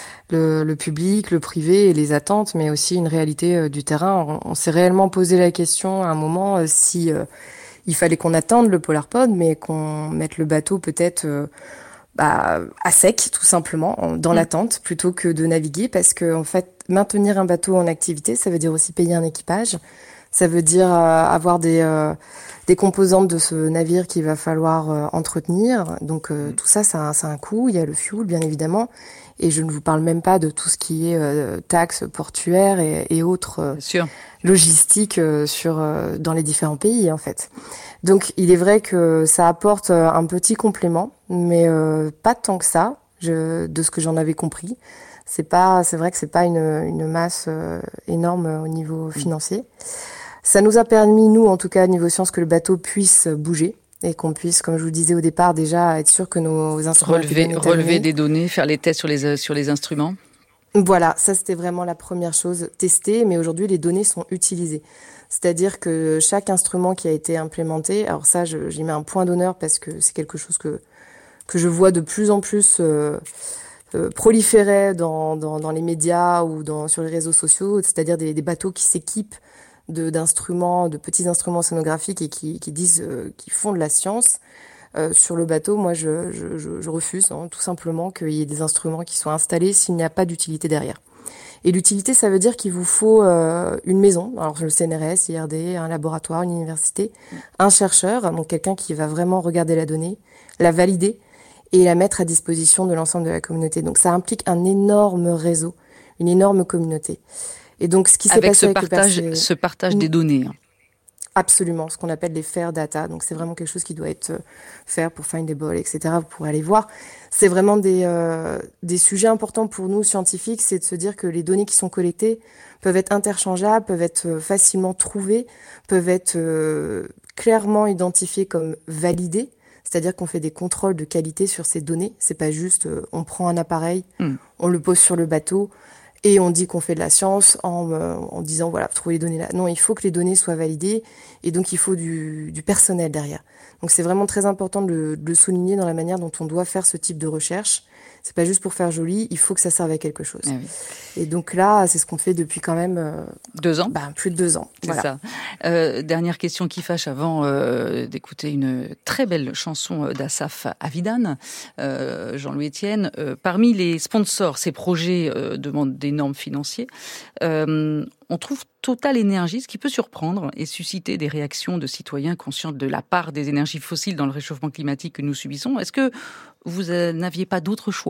le, le public, le privé et les attentes, mais aussi une réalité du terrain. On, on s'est réellement posé la question à un moment si euh, il fallait qu'on attende le Polarpod, mais qu'on mette le bateau peut-être euh, bah, à sec, tout simplement, dans mmh. l'attente, plutôt que de naviguer, parce que en fait, maintenir un bateau en activité, ça veut dire aussi payer un équipage, ça veut dire euh, avoir des euh, des composantes de ce navire qu'il va falloir euh, entretenir. Donc euh, mmh. tout ça, ça a, ça a un coût. Il y a le fuel, bien évidemment, et je ne vous parle même pas de tout ce qui est euh, taxes portuaires et, et autres euh, sûr. logistiques euh, sur euh, dans les différents pays, en fait. Donc, il est vrai que ça apporte un petit complément, mais euh, pas tant que ça, je, de ce que j'en avais compris. C'est pas, c'est vrai que c'est pas une, une masse euh, énorme au niveau financier. Ça nous a permis, nous, en tout cas, au niveau science, que le bateau puisse bouger et qu'on puisse, comme je vous disais au départ, déjà être sûr que nos instruments... Relever, relever des données, faire les tests sur les, sur les instruments. Voilà, ça c'était vraiment la première chose, tester, mais aujourd'hui les données sont utilisées. C'est-à-dire que chaque instrument qui a été implémenté, alors ça je, j'y mets un point d'honneur parce que c'est quelque chose que que je vois de plus en plus euh, euh, proliférer dans, dans dans les médias ou dans sur les réseaux sociaux, c'est-à-dire des, des bateaux qui s'équipent de d'instruments, de petits instruments scénographiques et qui qui disent euh, qui font de la science. Euh, sur le bateau, moi, je, je, je, je refuse hein, tout simplement qu'il y ait des instruments qui soient installés s'il n'y a pas d'utilité derrière. Et l'utilité, ça veut dire qu'il vous faut euh, une maison, alors le C N R S, I R D, un laboratoire, une université, un chercheur, donc quelqu'un qui va vraiment regarder la donnée, la valider et la mettre à disposition de l'ensemble de la communauté. Donc ça implique un énorme réseau, une énorme communauté. Et donc ce qui s'est avec passé ce avec partage, le ce partage des données. Hein. Absolument, ce qu'on appelle les fair data. Donc c'est vraiment quelque chose qui doit être fait pour Findable, et cetera. Vous pourrez aller voir. C'est vraiment des euh, des sujets importants pour nous scientifiques, c'est de se dire que les données qui sont collectées peuvent être interchangeables, peuvent être facilement trouvées, peuvent être euh, clairement identifiées comme validées. C'est-à-dire qu'on fait des contrôles de qualité sur ces données. C'est pas juste euh, on prend un appareil, mm. on le pose sur le bateau. Et on dit qu'on fait de la science en, euh, en disant, voilà, trouver les données là. Non, il faut que les données soient validées et donc il faut du, du personnel derrière. Donc c'est vraiment très important de le, de le souligner dans la manière dont on doit faire ce type de recherche. C'est pas juste pour faire joli, il faut que ça serve à quelque chose. Ah oui. Et donc là, c'est ce qu'on fait depuis quand même... Euh, deux ans bah, plus de deux ans. C'est voilà. ça. Euh, dernière question qui fâche avant euh, d'écouter une très belle chanson d'Assaf Avidan, euh, Jean-Louis Etienne. Euh, parmi les sponsors, ces projets euh, demandent d'énormes financiers. Euh, on trouve Total Énergie, ce qui peut surprendre et susciter des réactions de citoyens conscients de la part des énergies fossiles dans le réchauffement climatique que nous subissons. Est-ce que vous n'aviez pas d'autre choix ?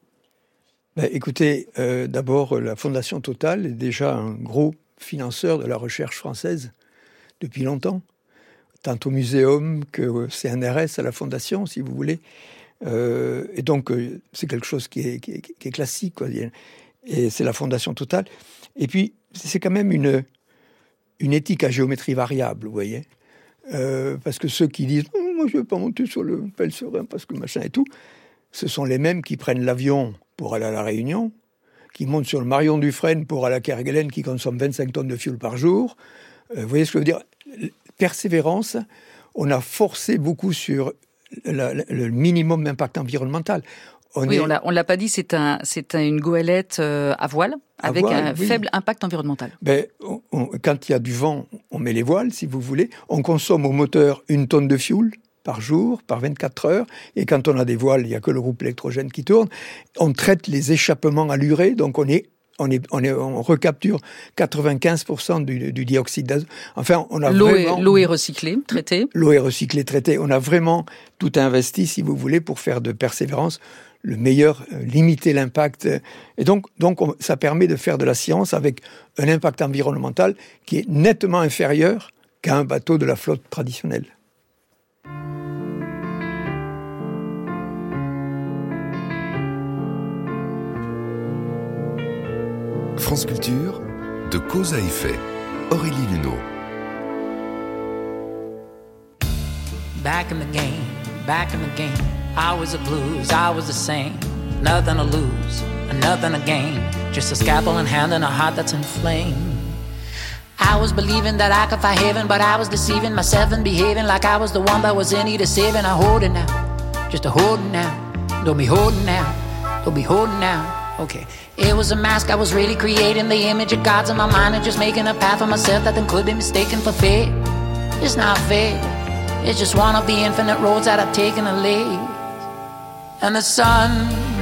Ben, écoutez, euh, d'abord, la Fondation Total est déjà un gros financeur de la recherche française depuis longtemps, tant au muséum que C N R S, à la Fondation, si vous voulez. Euh, et donc, euh, c'est quelque chose qui est, qui est, qui est classique, quoi. Et c'est la Fondation Total. Et puis, c'est quand même une, une éthique à géométrie variable, vous voyez. Euh, parce que ceux qui disent oh, « moi, je ne vais pas monter sur le Pelle-Serein parce que machin et tout », ce sont les mêmes qui prennent l'avion pour aller à La Réunion, qui montent sur le Marion Dufresne pour aller à Kerguelen, qui consomme vingt-cinq tonnes de fuel par jour. Euh, vous voyez ce que je veux dire ? Persévérance, on a forcé beaucoup sur la, la, le minimum d'impact environnemental. On oui, est... on l'a, on l'a pas dit, c'est, un, c'est un, une goélette euh, à voile avec à voile, un oui. faible impact environnemental. Ben, on, on, quand il y a du vent, on met les voiles, si vous voulez. On consomme au moteur une tonne de fuel par jour, par vingt-quatre heures. Et quand on a des voiles, il n'y a que le groupe électrogène qui tourne. On traite les échappements à l'urée, donc on est On, est, on, est, on recapture quatre-vingt-quinze pour cent du, du dioxyde d'azote. Enfin, on a l'eau vraiment... Est, l'eau est recyclée, traitée. L'eau est recyclée, traitée. On a vraiment tout investi, si vous voulez, pour faire de Persévérance le meilleur, euh, limiter l'impact. Et donc, donc on, ça permet de faire de la science avec un impact environnemental qui est nettement inférieur qu'à un bateau de la flotte traditionnelle. France Culture, de cause à effet, Aurélie Luneau. Back in the game, back in the game. I was a blues, I was the same. Nothing to lose, nothing to gain. Just a scalpel in hand and a heart that's inflamed. I was believing that I could find heaven, but I was deceiving myself and behaving like I was the one that was in need of saving. I hold it now, just a hold it now. Don't be holding now, don't be holding now. Okay. It was a mask I was really creating, the image of God's in my mind and just making a path for myself that then could be mistaken for fate. It's not fate, it's just one of the infinite roads that I've taken to lead. And the sun,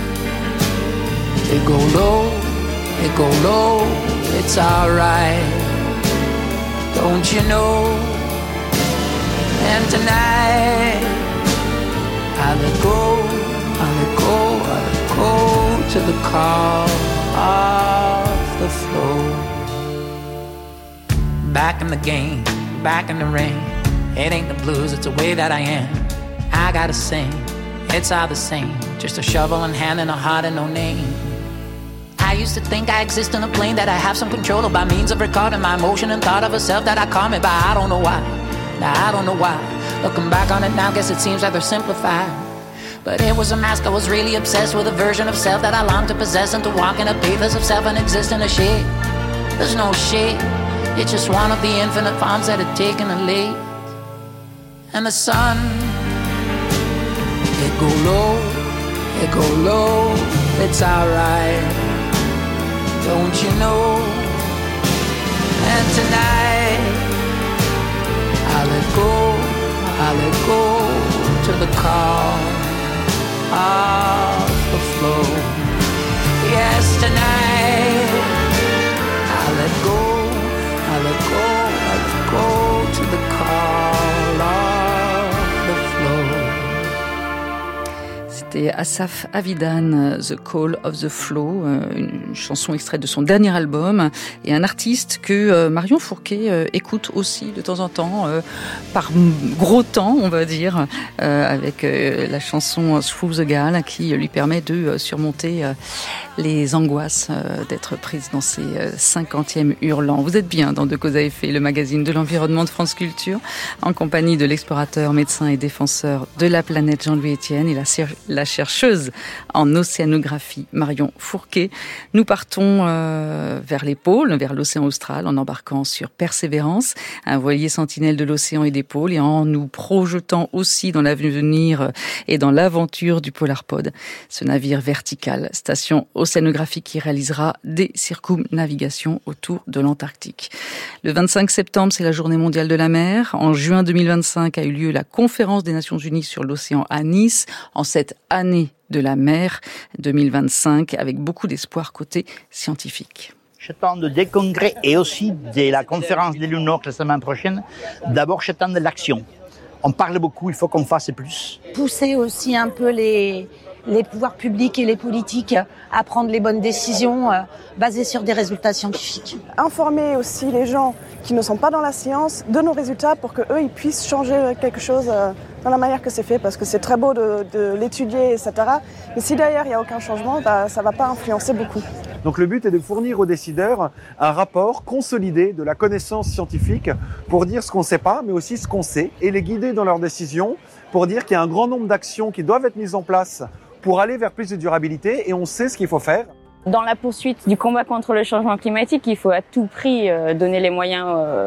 it go low, it go low, it's alright, don't you know? And tonight, I let go, I let go, I let go to the call of the flow. Back in the game, back in the ring. It ain't the blues, it's the way that I am. I gotta sing, it's all the same. Just a shovel in hand and a heart and no name. I used to think I exist in a plane that I have some control of by means of recording my emotion and thought of a self that I call me by. I don't know why, now I don't know why. Looking back on it now, guess it seems rather simplified. But it was a mask, I was really obsessed with a version of self that I longed to possess and to walk in a pathos of self and exist in a shade. There's no shade, it's just one of the infinite forms that had taken a lead. And the sun, it go low, it go low, it's alright, don't you know? And tonight, I let go, I let go to the call of the flow. Yes, tonight, I let go, I let go, I let go to the call of the flow. C'était Asaf Avidan, The Call of the Flow, une chanson extraite de son dernier album, et un artiste que Marion Fourquet écoute aussi de temps en temps, par gros temps, on va dire, avec la chanson Through the Gale, qui lui permet de surmonter les angoisses d'être prise dans ses cinquantièmes hurlants. Vous êtes bien dans De Cause à Effet, le magazine de l'environnement de France Culture, en compagnie de l'explorateur, médecin et défenseur de la planète Jean-Louis Etienne et la, la chercheuse en océanographie Marion Fourquet. Nous partons euh, vers les pôles, vers l'océan austral, en embarquant sur Persévérance, un voilier sentinelle de l'océan et des pôles, et en nous projetant aussi dans l'avenir et dans l'aventure du Polarpod, ce navire vertical, station océanographique qui réalisera des circumnavigations autour de l'Antarctique. Le vingt-cinq septembre, c'est la Journée mondiale de la mer. En juin deux mille vingt-cinq a eu lieu la conférence des Nations Unies sur l'océan à Nice. En cette année de la mer deux mille vingt-cinq, avec beaucoup d'espoir côté scientifique. J'attends des congrès et aussi de la conférence des Lunoc la semaine prochaine. D'abord, j'attends de l'action. On parle beaucoup, il faut qu'on fasse plus. Pousser aussi un peu les, les pouvoirs publics et les politiques à prendre les bonnes décisions euh, basées sur des résultats scientifiques. Informer aussi les gens qui ne sont pas dans la science de nos résultats pour qu'eux ils puissent changer quelque chose euh, dans la manière que c'est fait, parce que c'est très beau de, de l'étudier, et cetera. Mais si derrière il n'y a aucun changement, bah, ça ne va pas influencer beaucoup. Donc le but est de fournir aux décideurs un rapport consolidé de la connaissance scientifique pour dire ce qu'on ne sait pas, mais aussi ce qu'on sait, et les guider dans leurs décisions pour dire qu'il y a un grand nombre d'actions qui doivent être mises en place pour aller vers plus de durabilité, et on sait ce qu'il faut faire. Dans la poursuite du combat contre le changement climatique, il faut à tout prix donner les moyens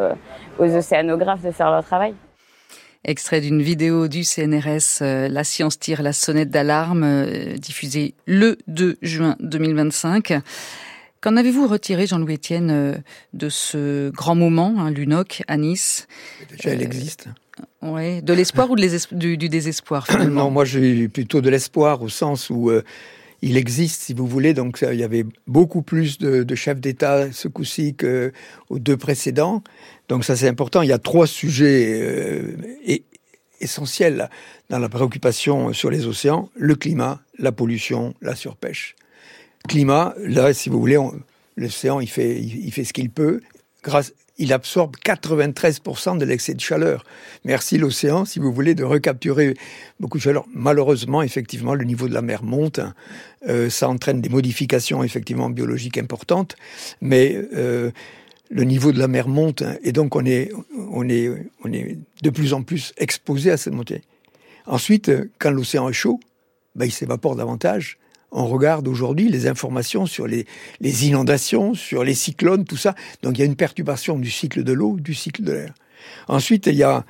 aux océanographes de faire leur travail. Extrait d'une vidéo du C N R S, euh, La science tire la sonnette d'alarme, euh, diffusée le deux juin deux mille vingt-cinq. Qu'en avez-vous retiré, Jean-Louis Etienne, de ce grand moment, hein, l'U N O C à Nice? Déjà, elle existe. Euh, ouais, de l'espoir ou de l'esp- du, du désespoir, finalement? Non, moi j'ai eu plutôt de l'espoir au sens où euh, il existe, si vous voulez. Donc ça, il y avait beaucoup plus de, de chefs d'État ce coup-ci qu'aux deux précédents. Donc ça, c'est important. Il y a trois sujets euh, et, essentiels là, dans la préoccupation sur les océans: le climat, la pollution, la surpêche. Climat, là, si vous voulez, on, l'océan, il fait, il, il fait ce qu'il peut. Grâce, il absorbe quatre-vingt-treize pour cent de l'excès de chaleur. Merci l'océan, si vous voulez, de recapturer beaucoup de chaleur. Malheureusement, effectivement, le niveau de la mer monte. Euh, ça entraîne des modifications, effectivement, biologiques importantes. Mais euh, le niveau de la mer monte, et donc on est, on est, on est de plus en plus exposé à cette montée. Ensuite, quand l'océan est chaud, ben, il s'évapore davantage. On regarde aujourd'hui les informations sur les, les inondations, sur les cyclones, tout ça. Donc il y a une perturbation du cycle de l'eau, du cycle de l'air. Ensuite, il y a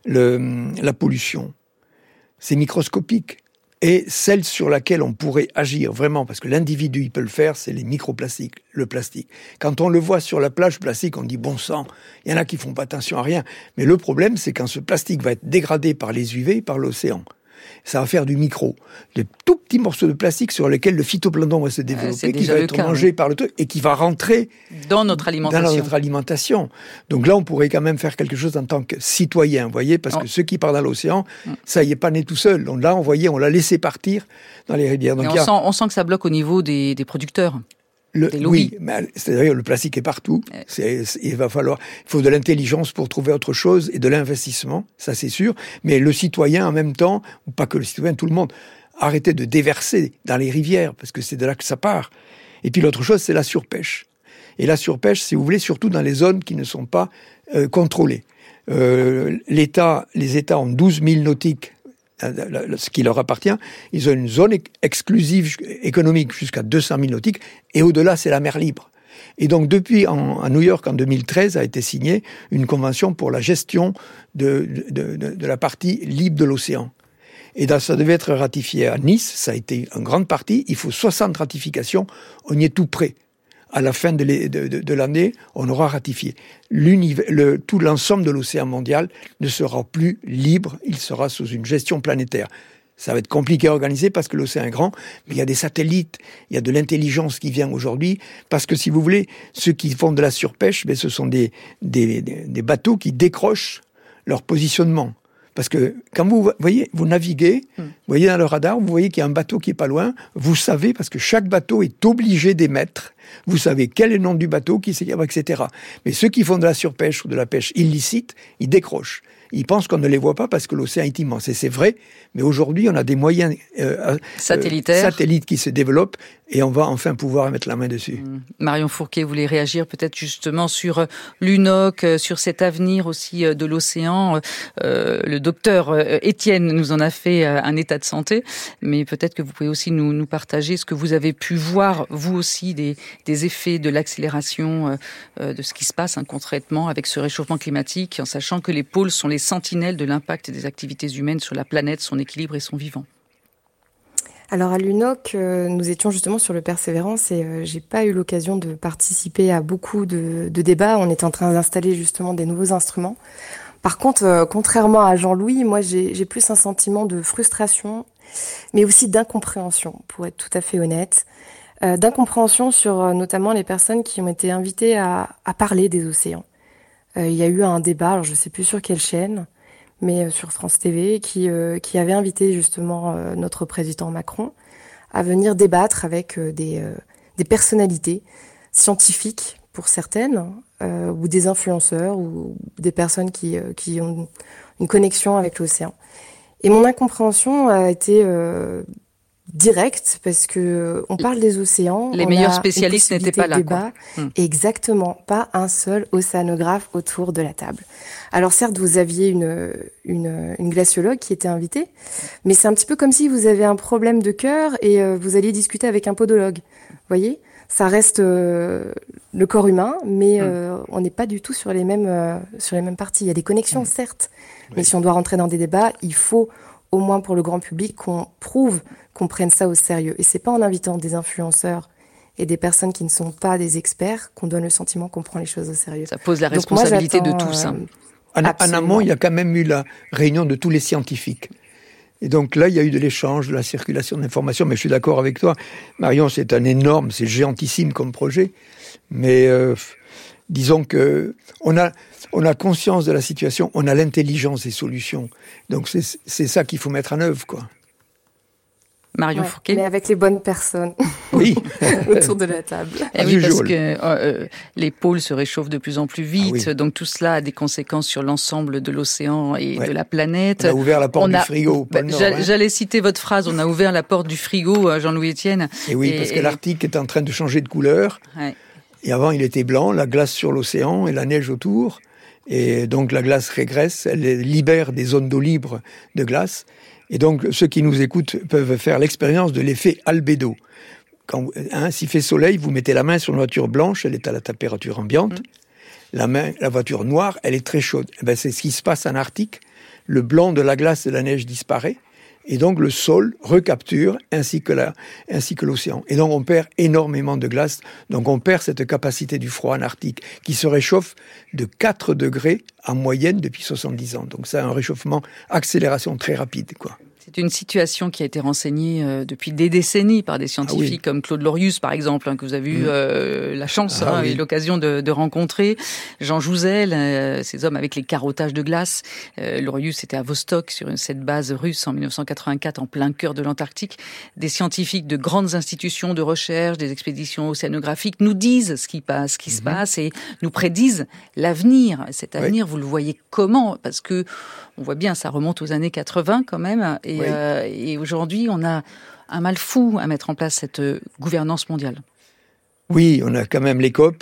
le, la pollution. C'est microscopique. Et celle sur laquelle on pourrait agir vraiment, parce que l'individu, il peut le faire, c'est les microplastiques, le plastique. Quand on le voit sur la plage plastique, on dit bon sang, il y en a qui font pas attention à rien. Mais le problème, c'est quand ce plastique va être dégradé par les U V, par l'océan. Ça va faire du micro, de tout petits morceaux de plastique sur lesquels le phytoplancton va se développer, euh, qui va être cas, mangé oui. par le truc et qui va rentrer dans notre alimentation. Dans notre alimentation. Donc là, on pourrait quand même faire quelque chose en tant que citoyen, vous voyez, parce oh. que ceux qui partent dans l'océan, mm. ça y est pas né tout seul. Donc là, on voyait, on l'a laissé partir dans les rivières. Donc, on, a... sent, on sent que ça bloque au niveau des, des producteurs. Le, oui, mais c'est-à-dire le plastique est partout. C'est, c'est, il va falloir, il faut de l'intelligence pour trouver autre chose et de l'investissement, ça c'est sûr. Mais le citoyen en même temps, ou pas que le citoyen, tout le monde, arrêtez de déverser dans les rivières parce que c'est de là que ça part. Et puis l'autre chose, c'est la surpêche. Et la surpêche, si vous voulez, surtout dans les zones qui ne sont pas euh, contrôlées. Euh, l'État, les États ont douze milles nautiques. Ce qui leur appartient, ils ont une zone exclusive économique jusqu'à deux cents milles nautiques, et au-delà, c'est la mer libre. Et donc, depuis, en, à New York, en deux mille treize, a été signée une convention pour la gestion de, de, de, de la partie libre de l'océan. Et dans, ça devait être ratifié à Nice, ça a été en grande partie, il faut soixante ratifications, on y est tout près. À la fin de, de, de, de l'année, on aura ratifié. Le, tout l'ensemble de l'océan mondial ne sera plus libre, il sera sous une gestion planétaire. Ça va être compliqué à organiser parce que l'océan est grand, mais il y a des satellites, il y a de l'intelligence qui vient aujourd'hui, parce que si vous voulez, ceux qui font de la surpêche, ben, ce sont des, des, des bateaux qui décrochent leur positionnement. Parce que quand vous voyez, vous naviguez, mmh. vous voyez dans le radar, vous voyez qu'il y a un bateau qui est pas loin, vous savez, parce que chaque bateau est obligé d'émettre, vous savez quel est le nom du bateau, qui c'est, et cetera. Mais ceux qui font de la surpêche ou de la pêche illicite, ils décrochent. Ils pensent qu'on ne les voit pas parce que l'océan est immense. Et c'est vrai, mais aujourd'hui, on a des moyens euh, satellitaires, euh, satellites qui se développent et on va enfin pouvoir mettre la main dessus. Mmh. Marion Fourquet voulait réagir peut-être justement sur l'U N O C, sur cet avenir aussi de l'océan. Euh, le docteur Etienne nous en a fait un état de santé, mais peut-être que vous pouvez aussi nous, nous partager ce que vous avez pu voir, vous aussi, des, des effets de l'accélération euh, de ce qui se passe hein, concrètement avec ce réchauffement climatique, en sachant que les pôles sont les sentinelles de l'impact des activités humaines sur la planète, son équilibre et son vivant. Alors à l'U N O C, euh, nous étions justement sur le Persévérance et euh, j'ai pas eu l'occasion de participer à beaucoup de, de débats. On est en train d'installer justement des nouveaux instruments. Par contre, euh, contrairement à Jean-Louis, moi j'ai, j'ai plus un sentiment de frustration, mais aussi d'incompréhension, pour être tout à fait honnête. Euh, d'incompréhension sur euh, notamment les personnes qui ont été invitées à, à parler des océans. Euh, il y a eu un débat, alors je sais plus sur quelle chaîne, mais euh, sur France T V, qui, euh, qui avait invité justement euh, notre président Macron à venir débattre avec euh, des, euh, des personnalités scientifiques pour certaines, euh, ou des influenceurs, ou des personnes qui, euh, qui ont une connexion avec l'océan. Et mon incompréhension a été euh, directe, parce que on parle des océans. Les meilleurs spécialistes n'étaient pas là, quoi. Hum. Exactement, pas un seul océanographe autour de la table. Alors certes, vous aviez une, une, une glaciologue qui était invitée, mais c'est un petit peu comme si vous avez un problème de cœur et euh, vous alliez discuter avec un podologue. Vous voyez, ça reste euh, le corps humain, mais euh, hum. on n'est pas du tout sur les mêmes euh, sur les mêmes parties. Il y a des connexions, hum. certes, oui. mais si on doit rentrer dans des débats, il faut au moins pour le grand public qu'on prouve qu'on prenne ça au sérieux. Et c'est pas en invitant des influenceurs et des personnes qui ne sont pas des experts qu'on donne le sentiment qu'on prend les choses au sérieux. Ça pose la responsabilité moi, de tous. Euh, hein. En, en amont, il y a quand même eu la réunion de tous les scientifiques. Et donc là, il y a eu de l'échange, de la circulation d'informations. Mais je suis d'accord avec toi, Marion, c'est un énorme, c'est géantissime comme projet. Mais euh, disons que on a, on a conscience de la situation, on a l'intelligence des solutions. Donc c'est, c'est ça qu'il faut mettre en œuvre, quoi. Marion ouais, Fourquet. Mais avec les bonnes personnes. Oui. Autour de la table. Et oui, parce que euh, les pôles se réchauffent de plus en plus vite. Ah oui. Donc tout cela a des conséquences sur l'ensemble de l'océan et ouais. de la planète. On a ouvert la porte on du a, frigo. Bah, nord, j'allais, hein. j'allais citer votre phrase, on a ouvert la porte du frigo, Jean-Louis Etienne. Et oui, et, parce que et... l'Arctique est en train de changer de couleur. Ouais. Et avant, il était blanc, la glace sur l'océan et la neige autour. Et donc la glace régresse, elle libère des zones d'eau libre de glace. Et donc, ceux qui nous écoutent peuvent faire l'expérience de l'effet albédo. Quand, hein, s'il fait soleil, vous mettez la main sur une voiture blanche, elle est à la température ambiante. Mmh. La main, la voiture noire, elle est très chaude. Et ben, c'est ce qui se passe en Arctique. Le blanc de la glace et de la neige disparaît. Et donc, le sol recapture, ainsi que, la, ainsi que l'océan. Et donc, on perd énormément de glace. Donc, on perd cette capacité du froid en Arctique, qui se réchauffe de quatre degrés en moyenne depuis soixante-dix ans. Donc, c'est un réchauffement, accélération très rapide, quoi. C'est une situation qui a été renseignée euh, depuis des décennies par des scientifiques ah oui. comme Claude Lorius, par exemple, hein, que vous avez eu euh, la chance ah hein, oui. et l'occasion de, de rencontrer. Jean Jouzel, euh, ces hommes avec les carottages de glace. Euh, Lorius était à Vostok, sur cette base russe en dix-neuf cent quatre-vingt-quatre, en plein cœur de l'Antarctique. Des scientifiques de grandes institutions de recherche, des expéditions océanographiques nous disent ce qui passe, ce qui mm-hmm. se passe et nous prédisent l'avenir. Cet avenir, oui. vous le voyez comment ? Parce que on voit bien, ça remonte aux années quatre-vingts quand même. Et, oui. euh, et aujourd'hui, on a un mal fou à mettre en place cette gouvernance mondiale. Oui, on a quand même les COP.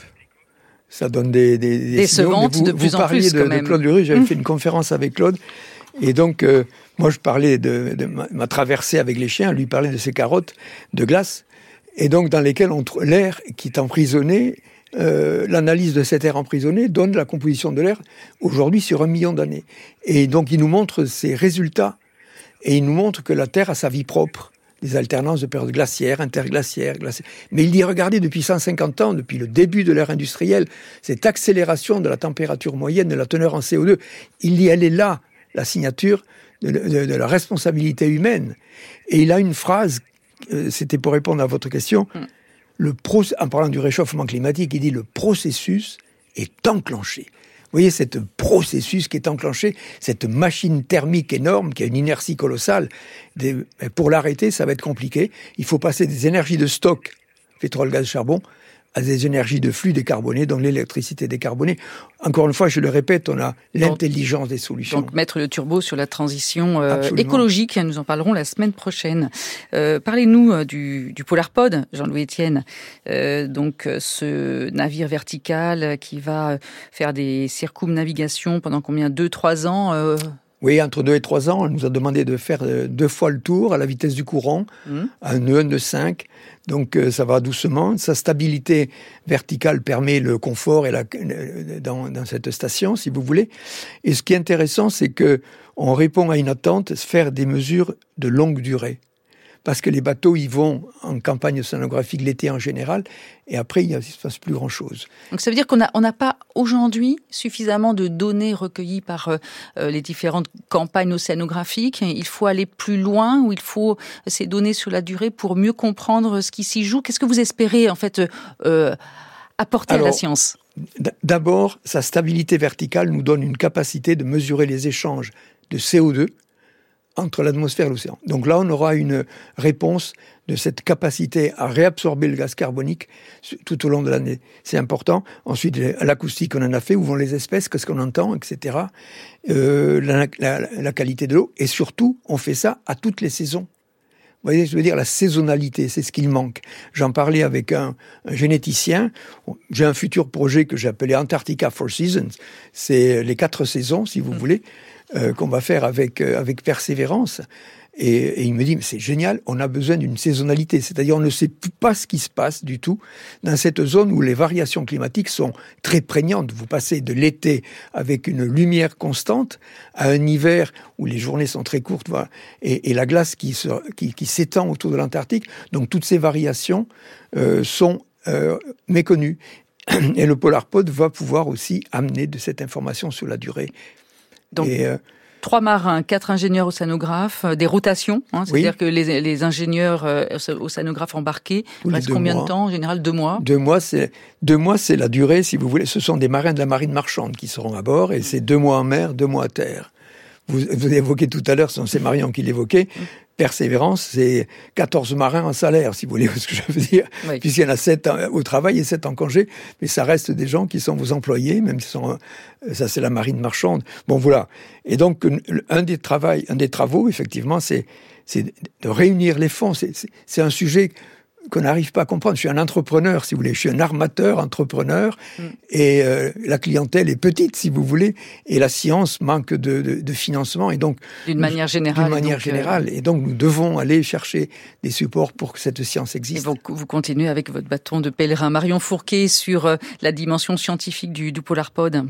Ça donne des... Des, des décevantes de plus vous en plus, de, quand même. de Claude Lorius, j'avais mmh. fait une conférence avec Claude. Et donc, euh, moi, je parlais de, de ma, ma traversée avec les chiens. Lui parlait de ses carottes de glace. Et donc, dans lesquelles on, l'air qui est emprisonné... Euh, l'analyse de cet air emprisonné donne la composition de l'air aujourd'hui sur un million d'années. Et donc, il nous montre ces résultats et il nous montre que la Terre a sa vie propre, des alternances de périodes glaciaires, interglaciaires, glaciaires. Mais il dit, regardez, depuis cent cinquante ans, depuis le début de l'ère industrielle, cette accélération de la température moyenne, de la teneur en C O deux, il dit, elle est là, la signature de, de, de la responsabilité humaine. Et il a une phrase, euh, c'était pour répondre à votre question, mm. Le pro, en parlant du réchauffement climatique, il dit le processus est enclenché. Vous voyez, ce processus qui est enclenché, cette machine thermique énorme qui a une inertie colossale, des, pour l'arrêter, ça va être compliqué. Il faut passer des énergies de stock, pétrole, gaz, charbon, à des énergies de flux décarbonés, donc l'électricité décarbonée. Encore une fois, je le répète, on a l'intelligence des solutions. Donc mettre le turbo sur la transition euh, écologique, nous en parlerons la semaine prochaine. Euh, parlez-nous euh, du, du PolarPod, Jean-Louis Etienne. Euh, donc ce navire vertical qui va faire des circumnavigations pendant combien ? Deux, trois ans euh... Oui, entre deux et trois ans, elle nous a demandé de faire deux fois le tour à la vitesse du courant, mmh. à un nœud de cinq. Donc euh, ça va doucement. Sa stabilité verticale permet le confort et la, dans, dans cette station, si vous voulez. Et ce qui est intéressant, c'est que on répond à une attente, faire des mesures de longue durée. Parce que les bateaux, ils vont en campagne océanographique l'été en général, et après, il ne se passe plus grand-chose. Donc ça veut dire qu'on n'a on n'a pas aujourd'hui suffisamment de données recueillies par euh, les différentes campagnes océanographiques. Il faut aller plus loin, ou il faut ces données sur la durée pour mieux comprendre ce qui s'y joue. Qu'est-ce que vous espérez, en fait, euh, apporter Alors, à la science ? D'abord, sa stabilité verticale nous donne une capacité de mesurer les échanges de C O deux entre l'atmosphère et l'océan. Donc là, on aura une réponse de cette capacité à réabsorber le gaz carbonique tout au long de l'année. C'est important. Ensuite, l'acoustique, on en a fait, où vont les espèces, qu'est-ce qu'on entend, et cetera. Euh, la, la, la qualité de l'eau. Et surtout, on fait ça à toutes les saisons. Vous voyez, je veux dire, la saisonnalité, c'est ce qu'il manque. J'en parlais avec un, un généticien. J'ai un futur projet que j'ai appelé Antarctica Four Seasons. C'est les quatre saisons, si vous mmh. voulez. Euh, qu'on va faire avec, euh, avec persévérance. Et, et il me dit, mais c'est génial, on a besoin d'une saisonnalité. C'est-à-dire, on ne sait pas ce qui se passe du tout dans cette zone où les variations climatiques sont très prégnantes. Vous passez de l'été avec une lumière constante à un hiver où les journées sont très courtes, voilà, et, et la glace qui, se, qui, qui s'étend autour de l'Antarctique. Donc, toutes ces variations euh, sont euh, méconnues. Et le PolarPod va pouvoir aussi amener de cette information sur la durée. Donc, et, euh, trois marins, quatre ingénieurs océanographes, euh, des rotations, hein, c'est-à-dire oui. que les, les ingénieurs euh, océanographes embarqués restent combien mois. de temps? En général, deux mois. Deux mois, c'est deux mois, c'est la durée, si vous voulez. Ce sont des marins de la marine marchande qui seront à bord, et c'est deux mois en mer, deux mois à terre. Vous, vous évoquez tout à l'heure, ce sont ces Marion qui l'évoquait. Mmh. Persévérance, c'est quatorze marins en salaire, si vous voulez ce que je veux dire, oui. puisqu'il y en a sept au travail et sept en congé, mais ça reste des gens qui sont vos employés, même si sont, ça c'est la marine marchande. Bon voilà. Et donc un des travaux, un des travaux, effectivement, c'est c'est de réunir les fonds. C'est, c'est, c'est un sujet qu'on n'arrive pas à comprendre. Je suis un entrepreneur, si vous voulez. Je suis un armateur, entrepreneur. Mm. Et euh, la clientèle est petite, si vous voulez. Et la science manque de, de, de financement. Et donc, d'une manière générale. D'une manière donc, générale. Euh... Et donc, nous devons aller chercher des supports pour que cette science existe. Et vous, vous continuez avec votre bâton de pèlerin. Marion Fourquet, sur euh, la dimension scientifique du, du PolarPod.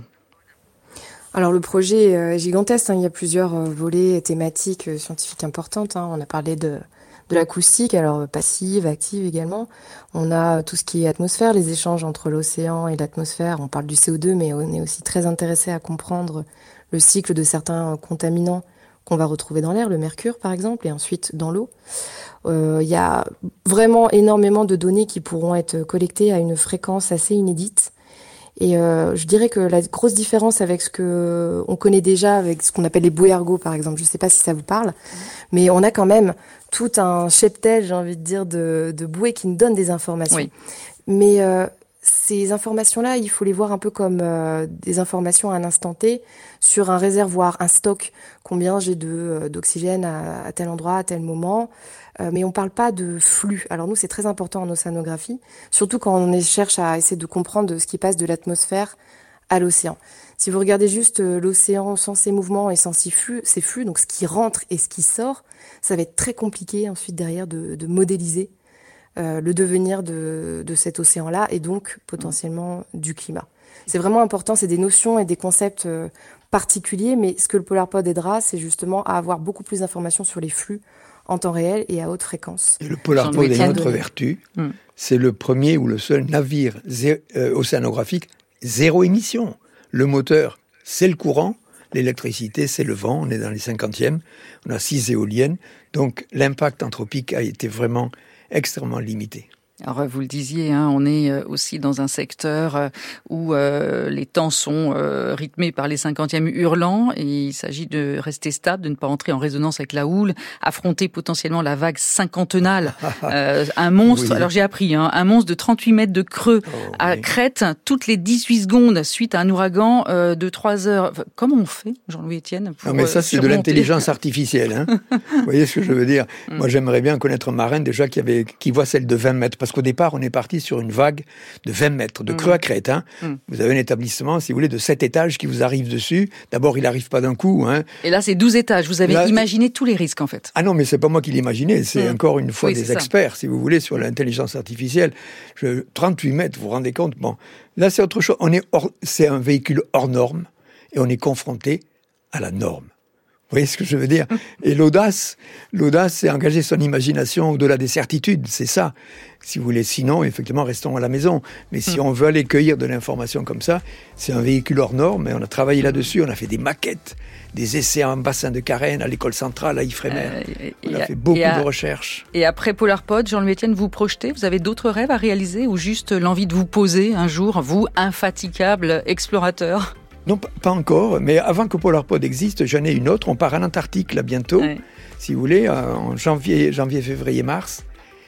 Alors le projet est gigantesque. Hein. Il y a plusieurs euh, volets thématiques euh, scientifiques importantes. Hein. On a parlé de... de l'acoustique, alors passive, active également. On a tout ce qui est atmosphère, les échanges entre l'océan et l'atmosphère. On parle du C O deux, mais on est aussi très intéressé à comprendre le cycle de certains contaminants qu'on va retrouver dans l'air, le mercure par exemple, et ensuite dans l'eau. Euh, il y a vraiment énormément de données qui pourront être collectées à une fréquence assez inédite. Et euh, je dirais que la grosse différence avec ce que on connaît déjà, avec ce qu'on appelle les bouées ergo par exemple, je ne sais pas si ça vous parle, mais on a quand même tout un cheptel, j'ai envie de dire, de, de bouées qui nous donnent des informations. Oui. Mais euh, ces informations-là, il faut les voir un peu comme euh, des informations à un instant T sur un réservoir, un stock. Combien j'ai de, euh, d'oxygène à, à tel endroit, à tel moment. Euh, mais on parle pas de flux. Alors nous, c'est très important en océanographie, surtout quand on cherche à essayer de comprendre ce qui passe de l'atmosphère à l'océan. Si vous regardez juste euh, l'océan sans ses mouvements et sans ses flux, ses flux, donc ce qui rentre et ce qui sort, ça va être très compliqué ensuite derrière de, de modéliser euh, le devenir de, de cet océan-là et donc potentiellement du climat. C'est vraiment important, c'est des notions et des concepts euh, particuliers, mais ce que le PolarPod aidera, c'est justement à avoir beaucoup plus d'informations sur les flux en temps réel et à haute fréquence. Et le PolarPod est notre vertu. Mmh. C'est le premier ou le seul navire zé- euh, océanographique zéro émission. Le moteur, c'est le courant. L'électricité, c'est le vent. On est dans les cinquantièmes. On a six éoliennes. Donc, l'impact anthropique a été vraiment extrêmement limité. Alors, vous le disiez, hein, on est aussi dans un secteur où euh, les temps sont euh, rythmés par les cinquantièmes hurlants et il s'agit de rester stable, de ne pas entrer en résonance avec la houle, affronter potentiellement la vague cinquantennale. euh, un monstre, oui. alors j'ai appris, hein, un monstre de trente-huit mètres de creux oh, à oui. Crète, toutes les dix-huit secondes suite à un ouragan euh, de trois heures. Comment on fait, Jean-Louis Etienne pour, Non mais ça, euh, c'est surmonter. De l'intelligence artificielle. Hein. Vous voyez ce que je veux dire? mm. Moi, j'aimerais bien connaître un marin déjà qui, avait, qui voit celle de vingt mètres. Parce qu'au départ, on est parti sur une vague de vingt mètres, de creux mmh. à Crète. Hein. Mmh. Vous avez un établissement, si vous voulez, de sept étages qui vous arrive dessus. D'abord, il n'arrive pas d'un coup. Hein. Et là, c'est douze étages. Vous avez là, imaginé tous les risques, en fait. Ah non, mais c'est pas moi qui l'ai imaginé. C'est mmh. encore une fois oui, des experts, ça. Si vous voulez, sur l'intelligence artificielle. Je, trente-huit mètres, vous vous rendez compte? Bon, là, c'est autre chose. On est hors, c'est un véhicule hors norme et on est confronté à la norme. Vous voyez ce que je veux dire? Et l'audace, l'audace, c'est engager son imagination au-delà des certitudes, c'est ça. Si vous voulez, sinon, effectivement, restons à la maison. Mais si on veut aller cueillir de l'information comme ça, c'est un véhicule hors norme, et on a travaillé là-dessus, on a fait des maquettes, des essais en bassin de Carène, à l'école centrale, à Ifremer. Euh, on a, a fait beaucoup à, de recherches. Et après PolarPod, Jean-Louis Etienne, vous projetez? Vous avez d'autres rêves à réaliser ou juste l'envie de vous poser un jour, vous, infatigable explorateur? Non, pas encore, mais avant que PolarPod existe, j'en ai une autre. On part en Antarctique, là, bientôt, ouais. si vous voulez, en janvier, janvier, février, mars.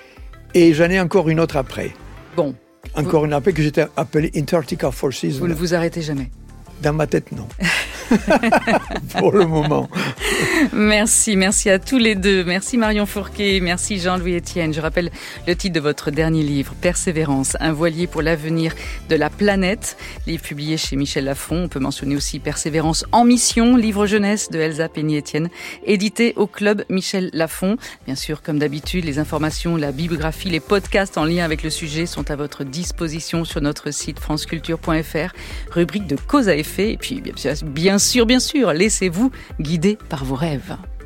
Et j'en ai encore une autre après. Bon. Encore vous... une après que j'étais appelée Antarctica Forces. Vous ne vous arrêtez jamais? Dans ma tête, non. Pour le moment. Merci, merci à tous les deux. Merci Marion Fourquet, merci Jean-Louis Etienne. Je rappelle le titre de votre dernier livre, Persévérance, un voilier pour l'avenir de la planète. Livre publié chez Michel Lafon. On peut mentionner aussi Persévérance en mission, livre jeunesse de Elsa Peigny-Etienne, édité au Club Michel Lafon. Bien sûr, comme d'habitude, les informations, la bibliographie, les podcasts en lien avec le sujet sont à votre disposition sur notre site franceculture point f r, rubrique de cause à effet. Et puis, bien sûr, bien sûr, laissez-vous guider par vos rêves.